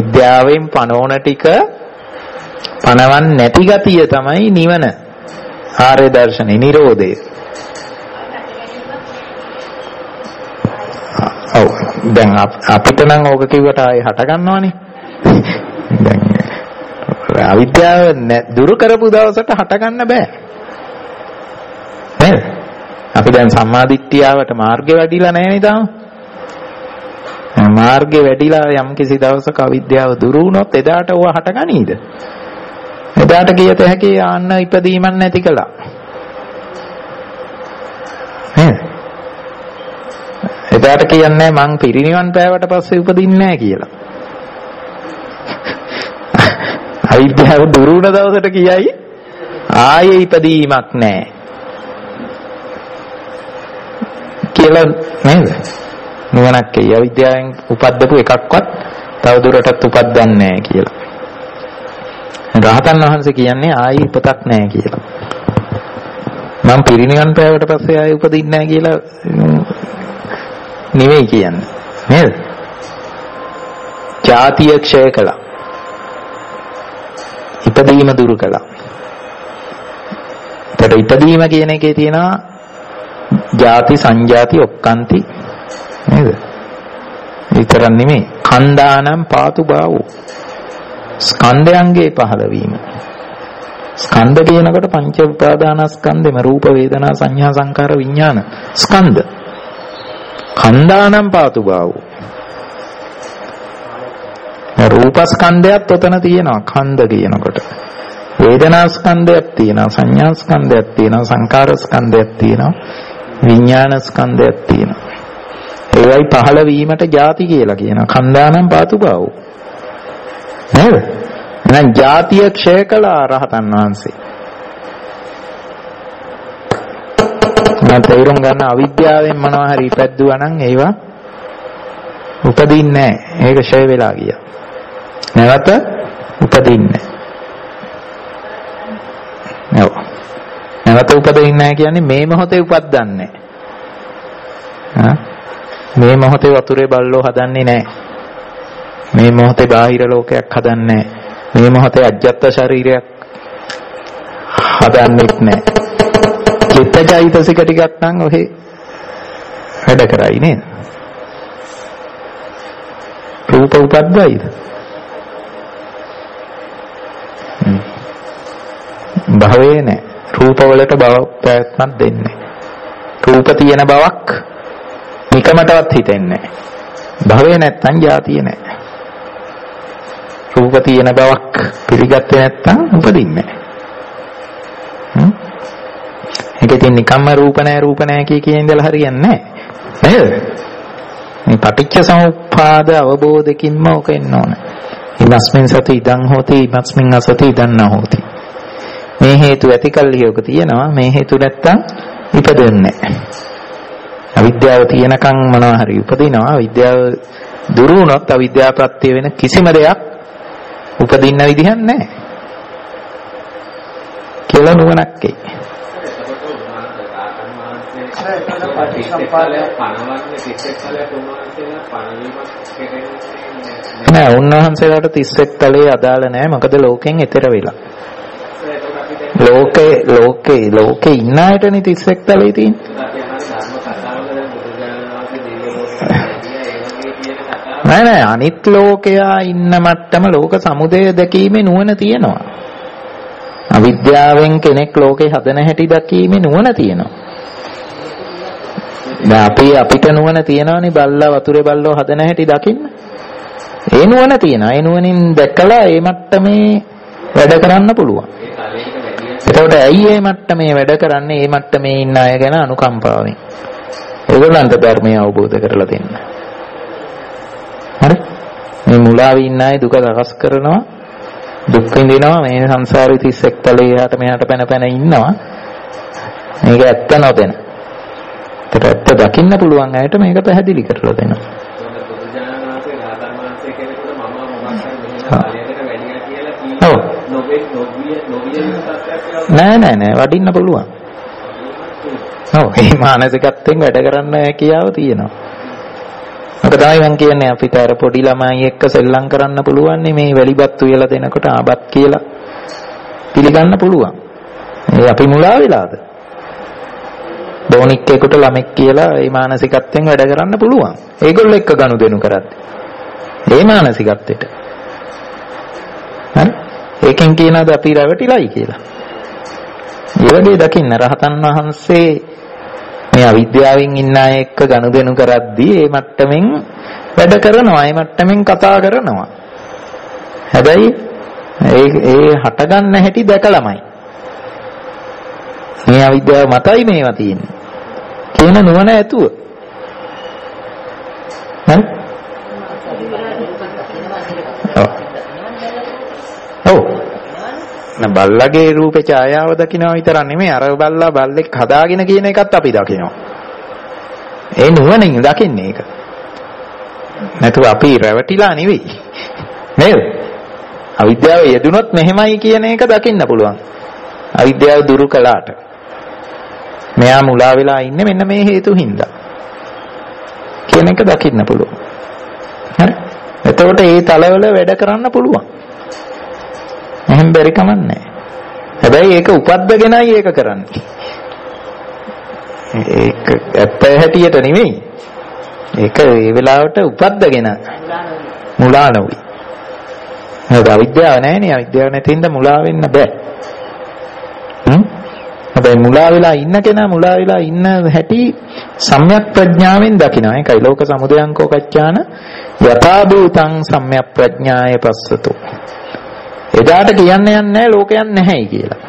A: අවිද්‍යාවෙන් පණවන ටික පණවන්නේ නැති ගතිය තමයි නිවන. ආර්ය දර්ශනේ නිරෝධය. ඔව් දැන් අපිට නම් ඕක කිව්වට ආයේ හට ගන්නවනේ. දැන් අවිද්‍යාව දුරු කරපු දවසට හට ගන්න බෑ. නේද? අපි දැන් සම්මාදිට්ඨියාවට මාර්ගෙ වැඩිලා නැහැ නේද? මාර්ගෙ වැඩිලා යම් කිසි දවසක අවිද්‍යාව දුරු වුණොත් එදාට ඕවා හට ගනීද? එදාට කියත හැකි ආන්න ඉපදීමක් නැති කළා. නේද? එදාට කියන්නේ මං පිරිනිවන් පෑවට පස්සේ උපදින්නේ නැහැ කියලා. අවිද්‍යාව දුරු වුණ දවසට කියයි ආයේ ඉපදීමක් නැහැ කියලා නේද? නුවණක් එයි. අවිද්‍යාවෙන් උපද්දපු එකක්වත් තවදුරටත් උපද්දන්නේ නැහැ කියලා. රහතන් වහන්සේ කියන්නේ ආයේ ඉපතක් නැහැ කියලා. මම පිරිනිවන් පෑවට පස්සේ ආයේ උපදින්නේ නැහැ කියලා නෙවෙයි කියන්නේ. නේද? ජාතිය ක්ෂය කළා. ඉපදීම දුරු කළා. ඒකට ඉපදීම කියන එකේ තියෙනවා ජාති සංජාති ඔක්කාන්ති නේද? විතරක් නෙමෙයි කණ්ඩානම් පාතු බාවෝ ස්කන්ධයන්ගේ පහළවීම. ස්කන්ධ කියනකොට පංච උපාදානස්කන්ධෙම රූප වේදනා සංඥා සංකාර විඥාන ස්කන්ධ. කණ්ඩානම් පාතු බාවෝ රූපස්කන්ධයත් ඔතන තියෙනවා ඛණ්ඩ කියනකොට. වේදනාස්කන්ධයක් තියෙනවා සංඥාස්කන්ධයක් තියෙනවා සංකාරස්කන්ධයක් තියෙනවා විඥානස්කන්ධයක් තියෙනවා. ඒවයි පහළ වීමට ಜಾති කියලා කියනවා. ඛණ්ඩානම් පාතු බාවෝ නේද? එහෙනම් ಜಾතිය ක්ෂය කළා රහතන් වහන්සේ. මම තේරුම් ගන්න අවිද්‍යාවෙන් මොනවා හරි ඉපැද්දුවා නම් ඒවා උපදින්නේ නැහැ. ඒක ක්ෂය වෙලා ගියා. නැවත උපදින්නේ නැහැ. නැවත උපදින්නේ නැහැ කියන්නේ මේ මොහොතේ උපද්දන්නේ නැහැ. මේ මොහොතේ වතුරේ බල්ලෝ හදන්නේ නැහැ. මේ මොහොතේ බාහිර ලෝකයක් හදන්නේ නැහැ. මේ මොහොතේ අජ්ජත් ශරීරයක් හදන්නෙත් නැහැ. චිත්තචෛතසික ටිකක් නම් ඔහේ වැඩ කරයි නේද? රූප උපද්දයිද? භවයේ නැහැ. රූප වලට බව පැවැත්මක් දෙන්නේ. රූප තියෙන බවක් නිකමටවත් හිතෙන්නේ නැහැ. භවයේ නැත්තම් ජාතිය නැහැ. රූප තියෙන බවක් පිළිගත්තේ නැත්තම් උපදින්නේ නැහැ. ඒක ඉතින් නිකම්ම රූප නැහැ රූප නැහැ කිය කිය ඉඳලා හරියන්නේ නැහැ. නේද? මේ පටිච්ච සමුප්පාද අවබෝධකින්ම ඔක එන්න ඕන. ඉමස්මින් සති ඉදං හෝති ඉමස්මින් අසති ඉදං නහෝති. මේ හේතු ඇති කල්හි ඔක තියෙනවා. මේ හේතු නැත්තම් ඉපදෙන්නේ නැහැ. අවිද්‍යාව තියෙනකන් මොනවා හරි උපදිනවා. අවිද්‍යාව දුරු වුණොත් අවිද්‍යාව ප්‍රත්‍ය වෙන කිසිම දෙයක් උපදින්න විදිහක් නැහැ. කියලා නුවණක් එයි. නෑ උන්වහන්සේලාට තිස් එක් තලයේ අදාළ නෑ. මොකද ලෝකෙන් එතර වෙලා. ලෝකේ ලෝකේ ලෝකේ ඉන්න අයටනේ තිස් එක් තලයේ තියෙන්නේ. නෑ නෑ අනිත් ලෝකයා ඉන්න මට්ටම ලෝක සමුදය දැකීමේ නුවණ තියෙනවා. අවිද්‍යාවෙන් කෙනෙක් ලෝකේ හදන හැටි දැකීමේ නුවණ තියෙනවා. දැන් අපි අපිට නුවණ තියෙනවානේ බල්ලා වතුරේ බල්ලෝ හදන හැටි දකින්න. ඒ නුවණ තියෙනවා. ඒ නුවණින් දැකලා ඒ මට්ටමේ වැඩ කරන්න පුළුවන්. එතකොට ඇයි මේ මට්ටමේ වැඩ කරන්නේ? මේ මට්ටමේ ඉන්න අය ගැන අනුකම්පාවෙන්. ඒගොල්ලන්ට ධර්මය අවබෝධ කරලා දෙන්න. හරි? මේ මුලාවේ ඉන්න අය දුක දරස් කරනවා, දුක් විඳිනවා, මේ සංසාරේ තිස් එක් තලයේ යට මෙහාට පැන පැන ඉන්නවා. මේක ඇත්ත නොදැන. ඒකට ඇත්ත දකින්න පුළුවන් අයට මේක පැහැදිලි කරලා දෙනවා. නෑ නෑ නෑ වඩින්න පුළුවන්. ඔව් මේ මානසිකත්වයෙන් වැඩ කරන්න හැකියාව තියෙනවා. ඔක තමයි මම කියන්නේ අපිට අර පොඩි ළමයි එක්ක සෙල්ලම් කරන්න පුළුවන් මේ වැලිබත් උයලා දෙනකොට ආබත් කියලා පිළිගන්න පුළුවන්. ඒ අපි මුලා වෙලාද? බොනික්කේකට ළමෙක් කියලා ඒ මානසිකත්වයෙන් වැඩ කරන්න පුළුවන්. ඒගොල්ලෝ එක්ක ගනුදෙනු කරද්දී. ඒ මානසිකත්වෙට. හරි? ඒකෙන් කියනවාද අපි රැවටිලයි කියලා? ඒ වගේ දකින්න රහතන් වහන්සේ මේ අවිද්‍යාවෙන් ඉන්න අය එක්ක ගනුදෙනු කරද්දී ඒ මට්ටමින් වැඩ කරනවා, ඒ මට්ටමින් කතා කරනවා. හැබැයි ඒ ඒ හටගන්න හැටි දැකලාමයි. මේ අවිද්‍යාව මතයි මේවා තියෙන්නේ. කියන නුවණ ඇතුව. හරි? ඔව්. න බල්ලගේ රූපේ ඡායාව දකිනවා විතර නෙමෙයි අර බල්ලා බල්ලෙක් හදාගෙන කියන එකත් අපි දකිනවා. ඒ නුවණින් දකින්නේ ඒක. නැතුව අපි රැවටිලා නෙවෙයි. නේද? අවිද්‍යාව යෙදුනොත් මෙහෙමයි කියන එක දකින්න පුළුවන්. අවිද්‍යාව දුරු කළාට. මෙයා මුලා වෙලා ඉන්නේ මෙන්න මේ හේතු හින්දා. කියන එක දකින්න පුළුවන්. හරි? එතකොට ඒ තලවල වැඩ කරන්න පුළුවන්. එහෙන් බැරි කමක් නැහැ. හැබැයි ඒක උපද්දගෙනයි ඒක කරන්නේ. ඒක ඇත්ත හැටියට නෙමෙයි. ඒක ඒ වෙලාවට උපද්දගෙන මුලා නොවි. හරි අවිද්‍යාව නැහැනේ. අවිද්‍යාව නැතිඳ මුලා වෙන්න බෑ. හ්ම්? හැබැයි මුලා වෙලා ඉන්න කෙනා මුලා වෙලා ඉන්න හැටි සම්‍යක් ප්‍රඥාවෙන් දකිනවා. ඒකයි ලෝක සමුදයං කෝකච්ඡාන යථා භූතං සම්‍යක් ප්‍රඥාය පස්සතෝ. එදාට කියන්න යන්නේ නැහැ ලෝකයක් නැහැයි කියලා.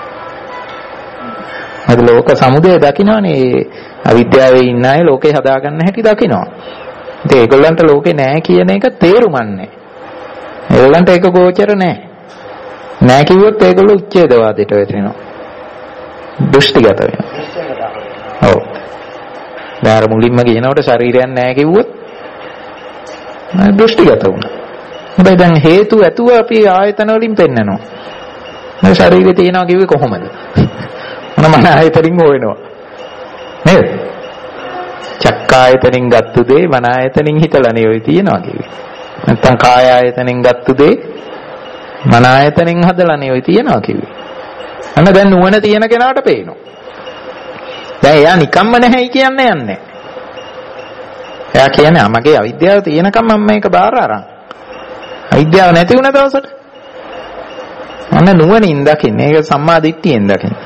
A: හරි ලෝක සමුදය දකින්නනේ අවිද්‍යාවේ ඉන්න අය ලෝකේ හදාගන්න හැටි දකිනවා. ඉතින් ඒගොල්ලන්ට ලෝකේ නැහැ කියන එක තේරුම්න්නේ. ඒගොල්ලන්ට ඒක ගෝචර නැහැ. නැහැ කිව්වොත් ඒගොල්ලෝ උච්ඡේදවාදයට වැටෙනවා. දෘෂ්ටිගත වෙනවා. ඔව්. දැන් මුලින්ම කියනකොට ශරීරයක් නැහැ කිව්වොත් දෘෂ්ටිගත වුණා. හැබැයි දැන් හේතු ඇතුව අපි ආයතන වලින් පෙන්නනවා. මේ ශරීරේ තියෙනවා කිව්වේ කොහොමද? මොන මන ආයතනින් හොයනවා. නේද? චක්කායතනින් ගත්තු දේ මන ආයතනින් හිතලානේ ඔය තියෙනවා කිව්වේ. නැත්තම් කාය ආයතනින් ගත්තු දේ මන ආයතනින් හදලානේ ඔය තියෙනවා කිව්වේ. අන්න දැන් නුවණ තියෙන කෙනාට පේනවා. දැන් එයා නිකම්ම නැහැයි කියන්නේ යන්නේ. එයා කියන්නේ මගේ අවිද්‍යාව තියෙනකම් මම මේක බාර අරන්. අවිද්‍යාව නැති වුණ දවසට අන්න නුවණින් දකින්නේ. ඒක සම්මා දිට්ඨියෙන් දකින්නේ.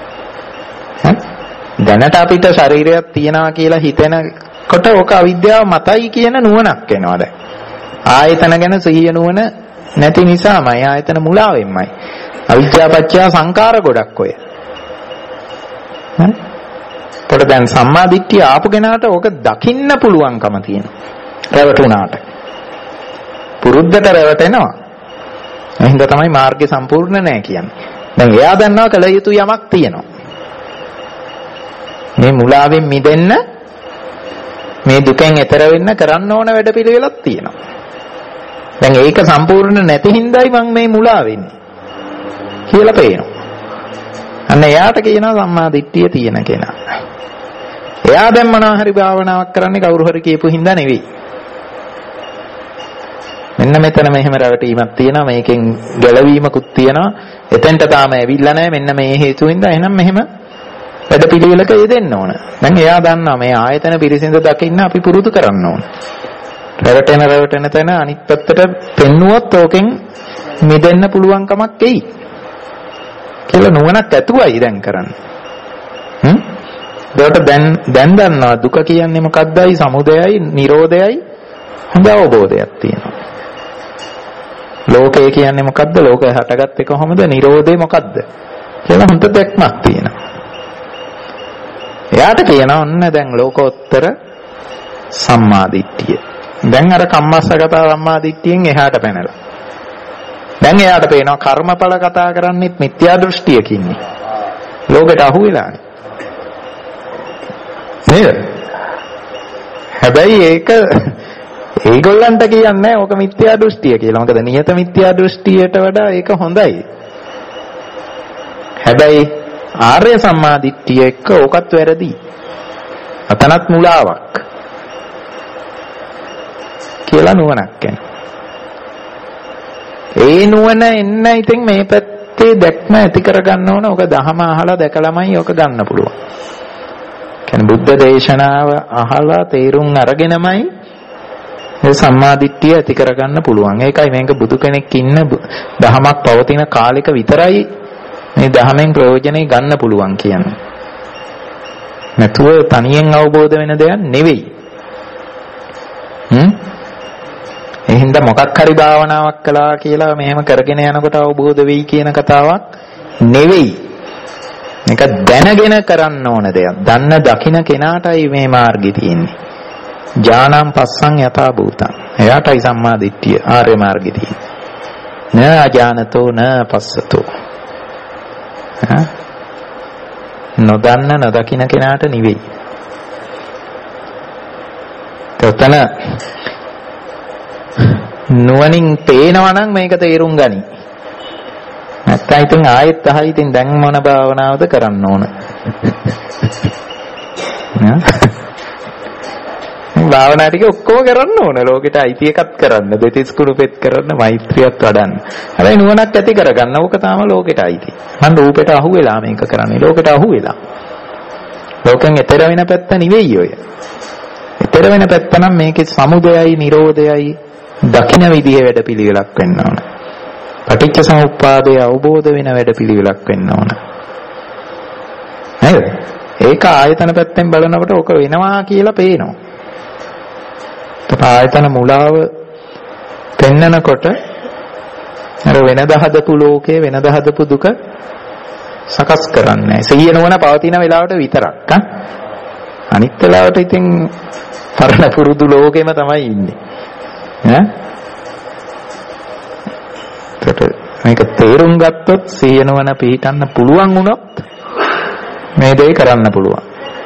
A: දැනට අපිට ශරීරයක් තියනවා කියලා හිතෙනකොට ඔක අවිද්‍යාව මතයි කියන නුවණක් එනවා දැන්. ආයතන ගැන සිහිය නුවණ නැති නිසාමයි ආයතන මුලා වෙන්නයි. අවිද්‍යාව පත්‍ය සංකාර ගොඩක් ඔය. හරි? පොඩ දැන් සම්මා දිට්ඨිය ආපු කෙනාට ඕක දකින්න පුළුවන්කම තියෙනවා. රැවටුණාට. පුරුද්දට රැවටෙනවා. එහෙනම් තමයි මාර්ගය සම්පූර්ණ නැහැ කියන්නේ. දැන් එයා දන්නවා කල යුතු යමක් තියෙනවා. මේ මුලාවෙන් මිදෙන්න මේ දුකෙන් එතර වෙන්න කරන්න ඕන වැඩපිළිවෙලක් තියෙනවා. දැන් ඒක සම්පූර්ණ නැති හින්දායි මම මේ මුලා වෙන්නේ කියලා පේනවා. අන්න එයාට කියනවා සම්මා දිට්ඨිය තියෙන කෙනා. එයා දැන් මොනවා හරි භාවනාවක් කරන්නේ කවුරු හරි කියපු හින්දා නෙවෙයි. මෙන්න මෙතන මෙහෙම රැවටීමක් තියෙනවා, මේකෙන් ගැලවීමකුත් තියෙනවා. එතෙන්ට තාම ඇවිල්ලා නැහැ. මෙන්න මේ හේතු හින්දා එහෙනම් මෙහෙම වැඩ පිළිවෙලක යෙදෙන්න ඕන. දැන් එයා දන්නවා මේ ආයතන පිරිසිඳ දකින්න අපි පුරුදු කරන්න ඕන. රැවටෙන රැවටෙන තැන අනිත් පැත්තට පෙන්නුවොත් ඕකෙන් මිදෙන්න පුළුවන් කමක් එයි. කියලා නුවණක් ඇතුවයි දැන් කරන්නේ. හ්ම්? ඒකට දැන් දැන් දන්නවා දුක කියන්නේ මොකක්දයි, සමුදයයි, නිරෝධයයි හොඳ අවබෝධයක් තියෙනවා. ලෝකය කියන්නේ මොකද්ද? ලෝකය හටගත් එක කොහොමද? නිරෝධය මොකද්ද? කියලා හොඳ දැක්මක් තියෙනවා. එයාට කියනවා ඔන්න දැන් ලෝකෝත්තර සම්මාදිට්ඨිය. දැන් අර කම්මස්සගත සම්මාදිට්ඨියෙන් එහාට පැනලා. දැන් එයාට පේනවා කර්මඵල කතා කරන්නේත් මිත්‍යා දෘෂ්ටියකින්නේ. ලෝකෙට අහු වෙලානේ. නේද? හැබැයි ඒක ඒගොල්ලන්ට කියන්නේ ඕක මිත්‍යා දෘෂ්ටිය කියලා. මොකද නියත මිත්‍යා දෘෂ්ටියට වඩා ඒක හොඳයි. හැබැයි ආර්ය සම්මාදිට්ඨිය එක්ක ඕකත් වැරදි. අතනත් මුලාවක්. කියලා නුවණක් එනවා. ඒ නුවණ එන්න ඉතින් මේ පැත්ත පැත්තේ දැක්ම ඇති කරගන්න ඕන. ඔක දහම අහලා දැකලාමයි ඔක ගන්න පුළුවන්. කියන්නේ බුද්ධ දේශනාව අහලා තේරුම් අරගෙනමයි මේ සම්මාදිට්ඨිය ඇති කරගන්න පුළුවන්. ඒකයි මේක බුදු කෙනෙක් ඉන්න දහමක් පවතින කාලෙක විතරයි මේ දහමෙන් ප්‍රයෝජනෙ ගන්න පුළුවන් කියන්නේ. නැතුව තනියෙන් අවබෝධ වෙන දෙයක් නෙවෙයි. හ්ම්? එහෙනම් මොකක් හරි භාවනාවක් කළා කියලා මෙහෙම කරගෙන යනකොට අවබෝධ වෙයි කියන කතාවක් නෙවෙයි. මේක දැනගෙන කරන්න ඕන දෙයක්. දන්න දකින්න කෙනාටයි මේ මාර්ගය තියෙන්නේ. ඥානං පස්සං යථා භූතං. එයාටයි සම්මා දිට්ඨිය ආර්ය මාර්ගය තියෙන්නේ. න අජානතෝ න පස්සතෝ. හා නොදන්න නොදකින්න කෙනාට නෙවෙයි. තොතන නුවණින් පේනවා නම් මේක තේරුම් ගනි. නැත්නම් ඉතින් ආයෙත් අහයි ඉතින් දැන් මොන භාවනාවද කරන්න ඕන. භාවනා ටික ඔක්කොම කරන්න ඕන. ලෝකෙට අයිති එකක් කරන්න, දෙතිස් කුණුපෙත් කරන්න, මෛත්‍රියත් වඩන්න. හැබැයි නුවණක් ඇති කරගන්න ඕක තමයි ලෝකෙට අයිති. මම රූපෙට අහු වෙලා මේක කරන්නේ. ලෝකෙට අහු වෙලා. ලෝකෙන් එතර වෙන පැත්ත නෙවෙයි ඔය. එතර වෙන පැත්ත නම් මේකේ සමුදයයි, නිරෝධයයි දකින්න විදිහේ වැඩපිළිවෙලක් වෙන්න ඕන. පටිච්ච සමුප්පාදය අවබෝධ වෙන වැඩපිළිවෙලක් වෙන්න ඕන. නේද? ඒක ආයතන පැත්තෙන් බලනකොට ඔක වෙනවා කියලා පේනවා. ආයතන මුලාව පෙන්නනකොට අර වෙනද හදපු ලෝකේ වෙනද හදපු දුක සකස් කරන්නේ. සිහිය නොවන පවතින වෙලාවට විතරක්. අනිත් වෙලාවට ඉතින් පරණ පුරුදු ලෝකෙම තමයි ඉන්නේ. ඈ? මේක තේරුම් ගත්තොත් සිහිය නොවන පිළිටන්න පුළුවන් වුණොත් මේ දේ කරන්න පුළුවන්.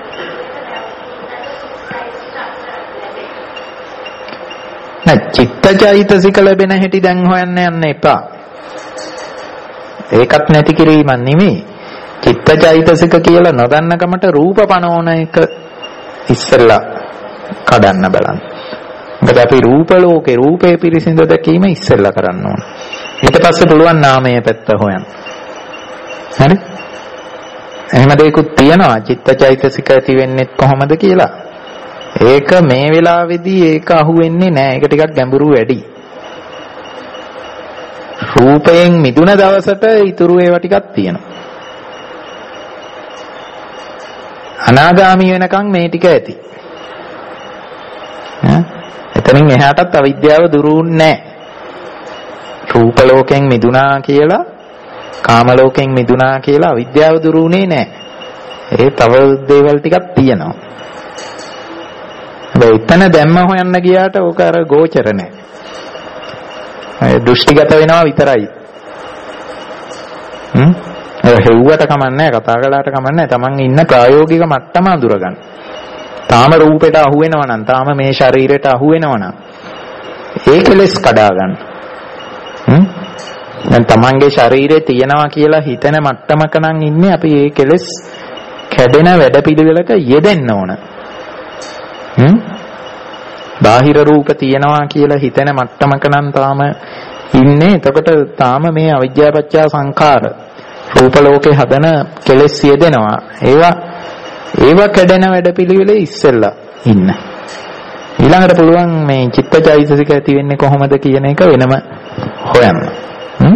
A: නැ චිත්තචෛතසික ලැබෙන හැටි දැන් හොයන්න යන්න එපා. ඒකත් නැති කිරීමක් නෙමෙයි. චිත්තචෛතසික කියලා නොදන්නකමට රූප පනෝන එක ඉස්සෙල්ලා කඩන්න බලන්න. මොකද අපි රූප ලෝකේ රූපේ පිරිසිඳ දැකීම ඉස්සෙල්ලා කරන්න ඕන. ඊට පස්සේ පුළුවන් නාමයේ පැත්ත හොයන්න. හරි? එහෙම දෙයක්ත් තියෙනවා. චිත්තචෛතසික ඇති වෙන්නේ කොහොමද කියලා. ඒක මේ වෙලාවේදී ඒක අහුවෙන්නේ නැහැ. ඒක ටිකක් ගැඹුරු වැඩි. රූපයෙන් මිදුන දවසට ඊතුරු ඒවා ටිකක් තියෙනවා. අනාගාමී වෙනකන් මේ ටික ඇති. ඈ එතනින් එහාටත් අවිද්‍යාව දුරුුන්නේ නැහැ. රූප ලෝකෙන් මිදුනා කියලා, කාම ලෝකෙන් මිදුනා කියලා අවිද්‍යාව දුරුුනේ නැහැ. ඒ තව දේවල් ටිකක් තියෙනවා. හැබැයි එතන දැම්ම හොයන්න ගියාට ඕක අර ගෝචර නැහැ. ඒ දෘෂ්ටිගත වෙනවා විතරයි. හ්ම්? ඒ හෙව්වට කමන්නේ නැහැ, කතා කළාට කමන්නේ නැහැ. Taman ඉන්න ප්‍රායෝගික මට්ටම අඳුරගන්න. තාම රූපෙට අහු වෙනවා නම්, තාම මේ ශරීරයට අහු වෙනවා නම් ඒ කෙලෙස් කඩා ගන්න. හ්ම්? දැන් Tamanගේ ශරීරේ තියනවා කියලා හිතන මට්ටමක නම් ඉන්නේ අපි ඒ කෙලෙස් කැඩෙන වැඩපිළිවෙලක යෙදෙන්න ඕන. හ්ම්? බාහිර රූප තියනවා කියලා හිතන මට්ටමක නම් තාම ඉන්නේ. එතකොට තාම මේ අවිද්‍යාපච්චය සංඛාර රූප ලෝකේ හදන කෙලෙස් යෙදෙනවා. ඒවා ඒවා කැඩෙන වැඩපිළිවෙලේ ඉස්සෙල්ලා ඉන්න. ඊළඟට පුළුවන් මේ චිත්තචෛතසික ඇති වෙන්නේ කොහොමද කියන එක වෙනම හොයන්න. හ්ම්?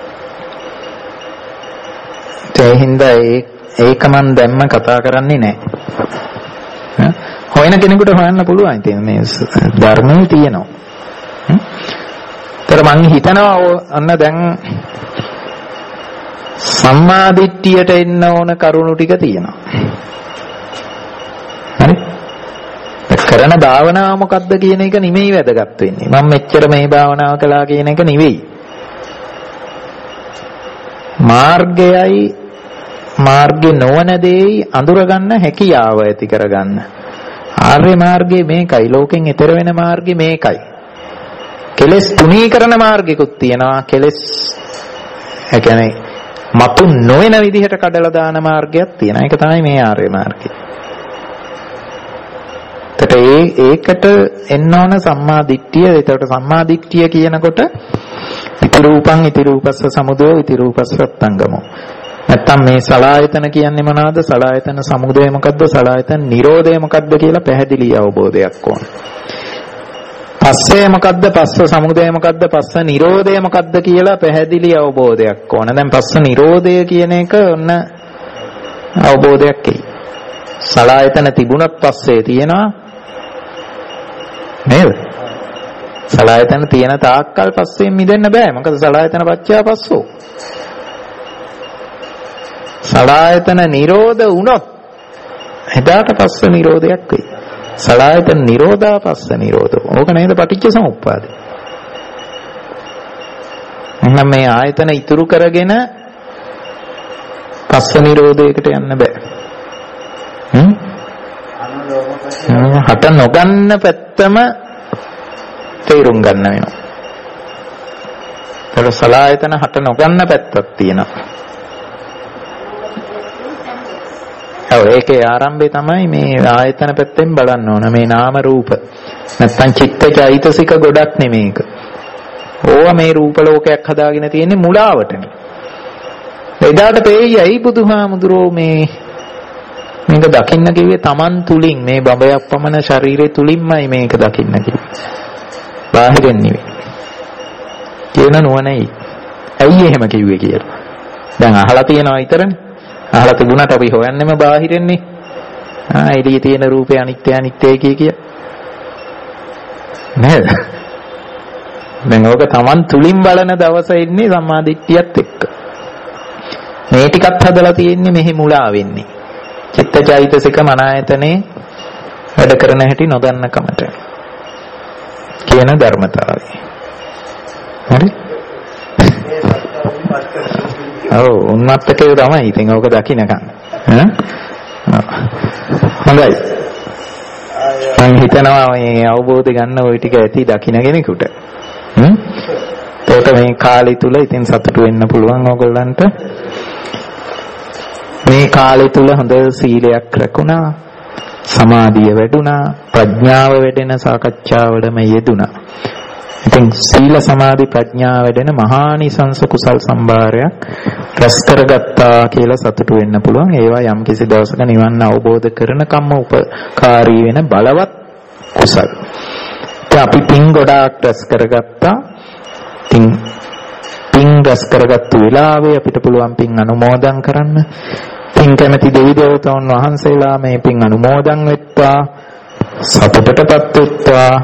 A: ඒ හින්දා ඒක මන් දැම්ම කතා කරන්නේ නැහැ. හොයන කෙනෙකුට හොයන්න පුළුවන්. ඉතින් මේ ධර්මයේ තියෙනවා. හ්ම්? ඒතර මං හිතනවා අන්න දැන් සම්මාදිට්ඨියට එන්න ඕන කරුණු ටික තියෙනවා. හරි? කරන භාවනාව මොකක්ද කියන එක නෙමෙයි වැදගත් වෙන්නේ. මම මෙච්චර මේ භාවනාව කළා කියන එක නෙවෙයි. මාර්ගයයි මාර්ගේ නොවන දෙයි අඳුරගන්න හැකියාව ඇති කරගන්න. ආර්ය මාර්ගයේ මේකයි. ලෝකෙන් ඈතර වෙන මාර්ගය මේකයි. කෙලස් තුනී කරන මාර්ගිකුත් තියෙනවා. කෙලස් ඒ කියන්නේ මතු නොවන විදිහට කඩලා දාන මාර්ගයක් තියෙනවා. ඒක තමයි මේ ආර්ය මාර්ගය. ඒ ඒකට එන්න ඕන සම්මා දිට්ඨිය. ඒකට සම්මා දිට්ඨිය කියනකොට ඉති රූපං ඉති රූපස්ස සමුදයෝ ඉති රූපස්ස අත්ංගමෝ. නැත්තම් මේ සලආයතන කියන්නේ මොනවාද? සලආයතන සමුදය මොකද්ද? සලආයතන නිරෝධය මොකද්ද කියලා පැහැදිලි අවබෝධයක් ඕන. පස්සේ මොකද්ද? පස්ස සමුදය මොකද්ද? පස්ස නිරෝධය මොකද්ද කියලා පැහැදිලි අවබෝධයක් ඕන. දැන් පස්ස නිරෝධය කියන එක ඔන්න අවබෝධයක් එයි. සලආයතන තිබුණත් පස්සේ තියෙනවා නේද? සලආයතන තියෙන තාක්කල් පස්සෙන් මිදෙන්න බෑ. මොකද සලආයතන පච්චය පස්සෝ. සලආයතන නිරෝධ වුණොත් එදාට පස්ස නිරෝධයක් වෙයි. සලආයතන නිරෝධා පස්ස නිරෝධෝ. ඕක නේද පටිච්ච සමුප්පාදය. එහෙනම් මේ ආයතන ඉතුරු කරගෙන පස්ස නිරෝධයකට යන්න බෑ. හ්ම්? හට නොගන්න පැත්තම තේරුම් ගන්න වෙනවා. ඒක සලආයතන හට නොගන්න පැත්තක් තියෙනවා. ඔව් ඒකේ ආරම්භය තමයි මේ ආයතන පැත්තෙන් බලන්න ඕන. මේ නාම රූප. නැත්තම් චිත්ත චෛතසික ගොඩක් නෙමේක. ඕවා මේ රූප ලෝකයක් හදාගෙන තියෙන්නේ මුලාවටනේ. එදාට තේයි බුදුහාමුදුරෝ මේ මේක දකින්න කිව්වේ Taman තුලින් මේ බඹයක් පමණ ශරීරය තුලින්මයි මේක දකින්න කිව්වේ. බාහිරින් නෙවෙයි. කියන නුවණයි. ඇයි එහෙම කිව්වේ කියලා. දැන් අහලා තියෙනවා විතරනේ. අහලා තිබුණාට අපි හොයන්නෙම බාහිරින්නේ. ආ එළියේ තියෙන රූපේ අනිත්‍ය අනිත්‍යයි කිය කිය. නේද? දැන් ඕක Taman තුලින් බලන දවස ඉන්නේ සම්මාදිට්ඨියත් එක්ක. මේ ටිකත් හදලා තියෙන්නේ මෙහි මුලා වෙන්නේ. චිත්තචෛතසික මනායතනේ වැඩ කරන හැටි නොදන්න කමට කියන ධර්මතාවය. හරි? ඔව් උන්මත්තකේ තමයි. ඉතින් ඕක දකින්නකම්. ඈ? හොඳයි. මම හිතනවා මේ අවබෝධ ගන්න ওই ටික ඇති දකින්න කෙනෙකුට. හ්ම්? ඒක මේ කාලය තුල ඉතින් සතුටු වෙන්න පුළුවන් ඕගොල්ලන්ට. මේ කාලය තුල හොඳ සීලයක් රැකුණා, සමාධිය වැඩුණා, ප්‍රඥාව වැඩෙන සාකච්ඡාවලම යෙදුණා. ඉතින් සීල සමාධි ප්‍රඥා වැඩෙන මහානිසංස කුසල් සම්භාරයක් රැස් කරගත්තා කියලා සතුටු වෙන්න පුළුවන්. ඒවා යම් කිසි දවසක නිවන් අවබෝධ කරනකම්ම උපකාරී වෙන බලවත් කුසල්. ඉතින් අපි පින් ගොඩාක් රැස් කරගත්තා. ඉතින් පින් රැස් කරගත්තු වෙලාවේ අපිට පුළුවන් පින් අනුමෝදන් කරන්න. පින් කැමැති දෙවි දේවතාවුන් වහන්සේලා මේ පින් අනුමෝදන් වෙත්වා, සතුටටපත් වෙත්වා.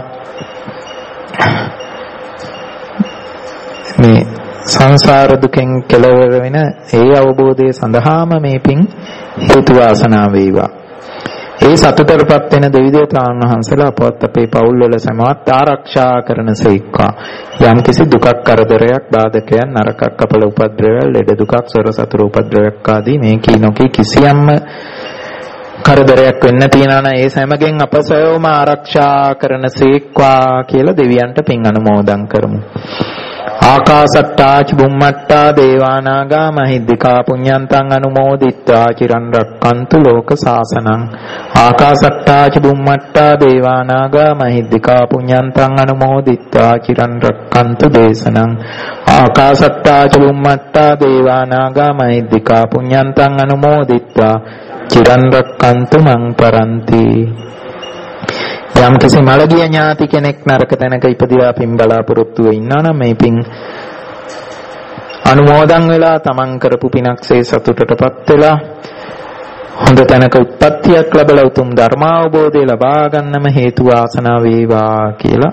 A: මේ සංසාර දුකෙන් කෙලවර වෙන ඒ අවබෝධය සඳහාම මේ පින් හේතු වාසනා වේවා. ඒ සතුටටපත් වෙන දෙවි දේවතාවුන් වහන්සේලා අපවත් අපේ පවුල් වල සමවත් ආරක්ෂා කරනසේක්වා. යම් කිසි දුකක් කරදරයක් බාධකයන් නරකක් අපල උපද්‍රවයන් ලෙඩ දුකක් සොර සතුරු උපද්‍රවයක් ආදී මේ කීනෝකී කිසියම්ම කරදරයක් වෙන්න තියනා නම් ඒ සෑමගෙන් අප සයෝම ආරක්ෂා කරනසේක්වා කියලා දෙවියන්ට පින් අනුමෝදන් කරමු. ආකාසට්ටා ච බුම්මට්ටා දේවානාගා මහිද්దికා පුඤ්ඤන්තං අනුමෝදිත්වා චිරන් රක්칸තු ලෝක සාසනං. ආකාසට්ටා ච බුම්මට්ටා දේවානාගා මහිද්దికා පුඤ්ඤන්තං අනුමෝදිත්වා චිරන් රක්칸තු දේශනං. ආකාසට්ටා ච බුම්මට්ටා දේවානාගා මහිද්దికා පුඤ්ඤන්තං අනුමෝදිත්වා චිරන් රක්칸තු මං පරන්ති. යම් කිසි මළගිය ඥාති කෙනෙක් නරක තැනක ඉපදිලා පින් බලාපොරොත්තු වෙ ඉන්නා නම් මේ පින් අනුමෝදන් වෙලා තමන් කරපු පිනක්සේ සතුටටපත් වෙලා හොඳ තැනක උත්පත්තියක් ලැබලා උතුම් ධර්මාවබෝධය ලබා ගන්නම හේතු වාසනා වේවා කියලා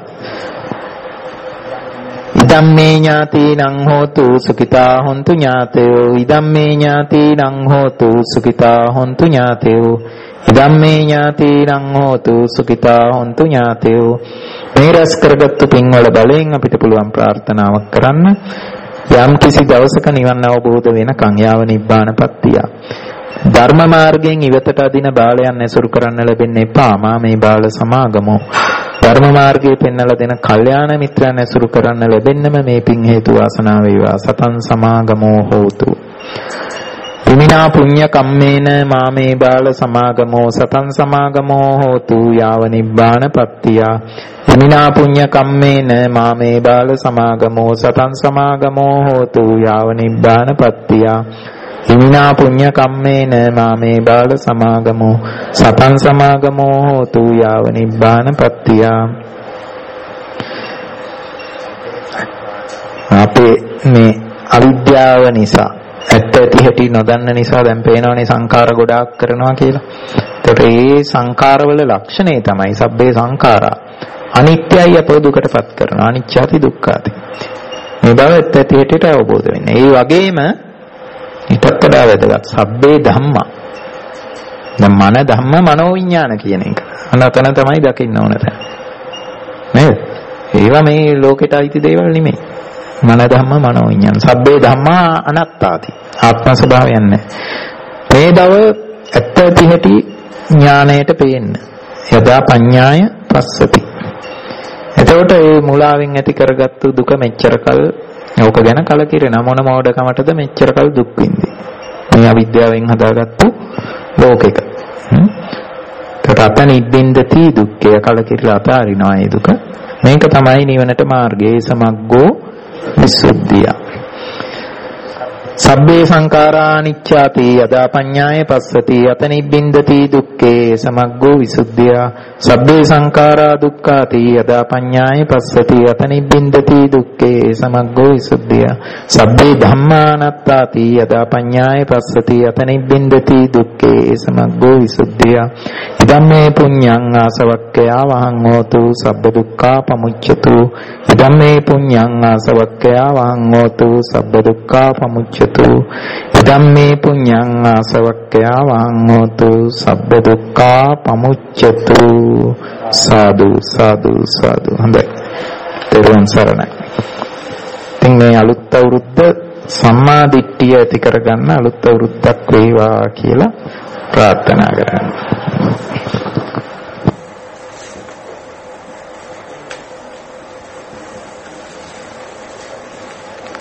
A: ඉදම්මේ ඥාතිනං හෝතු සුඛිතා හොන්තු ඥාතයෝ. ඉදම්මේ ඥාතිනං හෝතු සුඛිතා හොන්තු ඥාතයෝ. ඉදම්මේ ඥාතිනං හෝතු සුඛිතා හොන්තු ඥාතයෝ. මේ රැස් කරගත්තු පින්වල බලයෙන් අපිට පුළුවන් ප්‍රාර්ථනාවක් කරන්න. යම් කිසි දවසක නිවන් අවබෝධ වෙනකන් යාව නිබ්බානපත්තිය. ධර්ම මාර්ගයෙන් ඉවතට අදින බාලයන් ඇසුරු කරන්න ලැබෙන්න එපා. මා මේ බාල සමාගමෝ ධර්ම මාර්ගයේ පෙන්වලා දෙන කල්යාණ මිත්‍රයන් ඇසුරු කරන්න ලැබෙන්නම මේ පින් හේතු වාසනා වේවා. සතන් සමාගමෝ හෝතු. ඉමිනා පුඤ්ඤ කම්මේන මාමේ බාල සමාගමෝ සතං සමාගමෝ හෝතු යාව නිබ්බාන පත්තිය. ඉමිනා පුඤ්ඤ කම්මේන මාමේ බාල සමාගමෝ සතං සමාගමෝ හෝතු යාව නිබ්බාන පත්තිය. ඉමිනා පුඤ්ඤ කම්මේන මාමේ බාල සමාගමෝ සතං සමාගමෝ හෝතු යාව නිබ්බාන පත්තිය. අපේ මේ අවිද්‍යාව නිසා ඇත්ත ඇති හැටි නොදන්න නිසා දැන් පේනවනේ සංඛාර ගොඩාක් කරනවා කියලා. ඒතකොට මේ සංඛාරවල ලක්ෂණේ තමයි සබ්බේ සංඛාරා අනිත්‍යයි අපව දුකටපත් කරනවා. අනිච්චාති දුක්ඛාති. මේ බව ඇත්ත ඇති හැටියට අවබෝධ වෙන්න. ඒ වගේම ඊටත් වඩා වැදගත් සබ්බේ ධම්මා. දැන් මන ධම්ම මනෝ විඥාන කියන එක. අනතන තමයි දකින්න ඕන තැන. නේද? ඒවා මේ ලෝකෙට අයිති දේවල් නෙමෙයි. මන ධම්ම මනෝ විඥාන. සබ්බේ ධම්මා අනාත්තාති. ආත්ම ස්වභාවයක් නැහැ. මේ බව ඇත්ත ඇති හැටි ඥාණයට පේන්න. යදා පඤ්ඤාය පස්සති. එතකොට මේ මුලාවෙන් ඇති කරගත්තු දුක මෙච්චරකල් ඕක ගැන කලකිරෙන මොන මෝඩකමටද මෙච්චරකල් දුක් විඳින්නේ. මේ අවිද්‍යාවෙන් හදාගත්තු ලෝකෙක. තත නිබ්බින්දති දුක්ඛය කලකිරලා අතාරිනවා ඒ දුක. මේක තමයි නිවනට මාර්ගයේ සමග්ගෝ විසුද්ධිය. සබ්බේ සංඛාරා අනිච්චාති යදා පඤ්ඤාය පස්සති අත නිබ්බින්දති දුක්ඛේ සමග්ගෝ විසුද්ධිය. සබ්බේ සංඛාරා දුක්ඛාති යදා පඤ්ඤාය පස්සති අත නිබ්බින්දති දුක්ඛේ සමග්ගෝ විසුද්ධිය. සබ්බේ ධම්මානත්තාති යදා පඤ්ඤාය පස්සති අත නිබ්බින්දති දුක්ඛේ සමග්ගෝ විසුද්ධිය. ඉදම්මේ පුඤ්ඤං ආසවක්ඛයා වහං හෝතු සබ්බ දුක්ඛා පමුච්ඡතු. ඉදම්මේ පුඤ්ඤං ආසවක්ඛයා වහං හෝතු සබ්බ දුක්ඛා පමුච්ඡතු. ඉදම්මේ පුඤ්ඤං ආසවක්ඛයා වහං හෝතු සබ්බ දුක්ඛා පමුච්ඡතු. සාදු සාදු සාදු. හොඳයි. තෙරුවන් සරණයි. ඉතින් මේ අලුත් අවුරුද්ද සම්මා දිට්ඨිය ඇති කරගන්න අලුත් අවුරුද්දක් වේවා කියලා ප්‍රාර්ථනා කරනවා.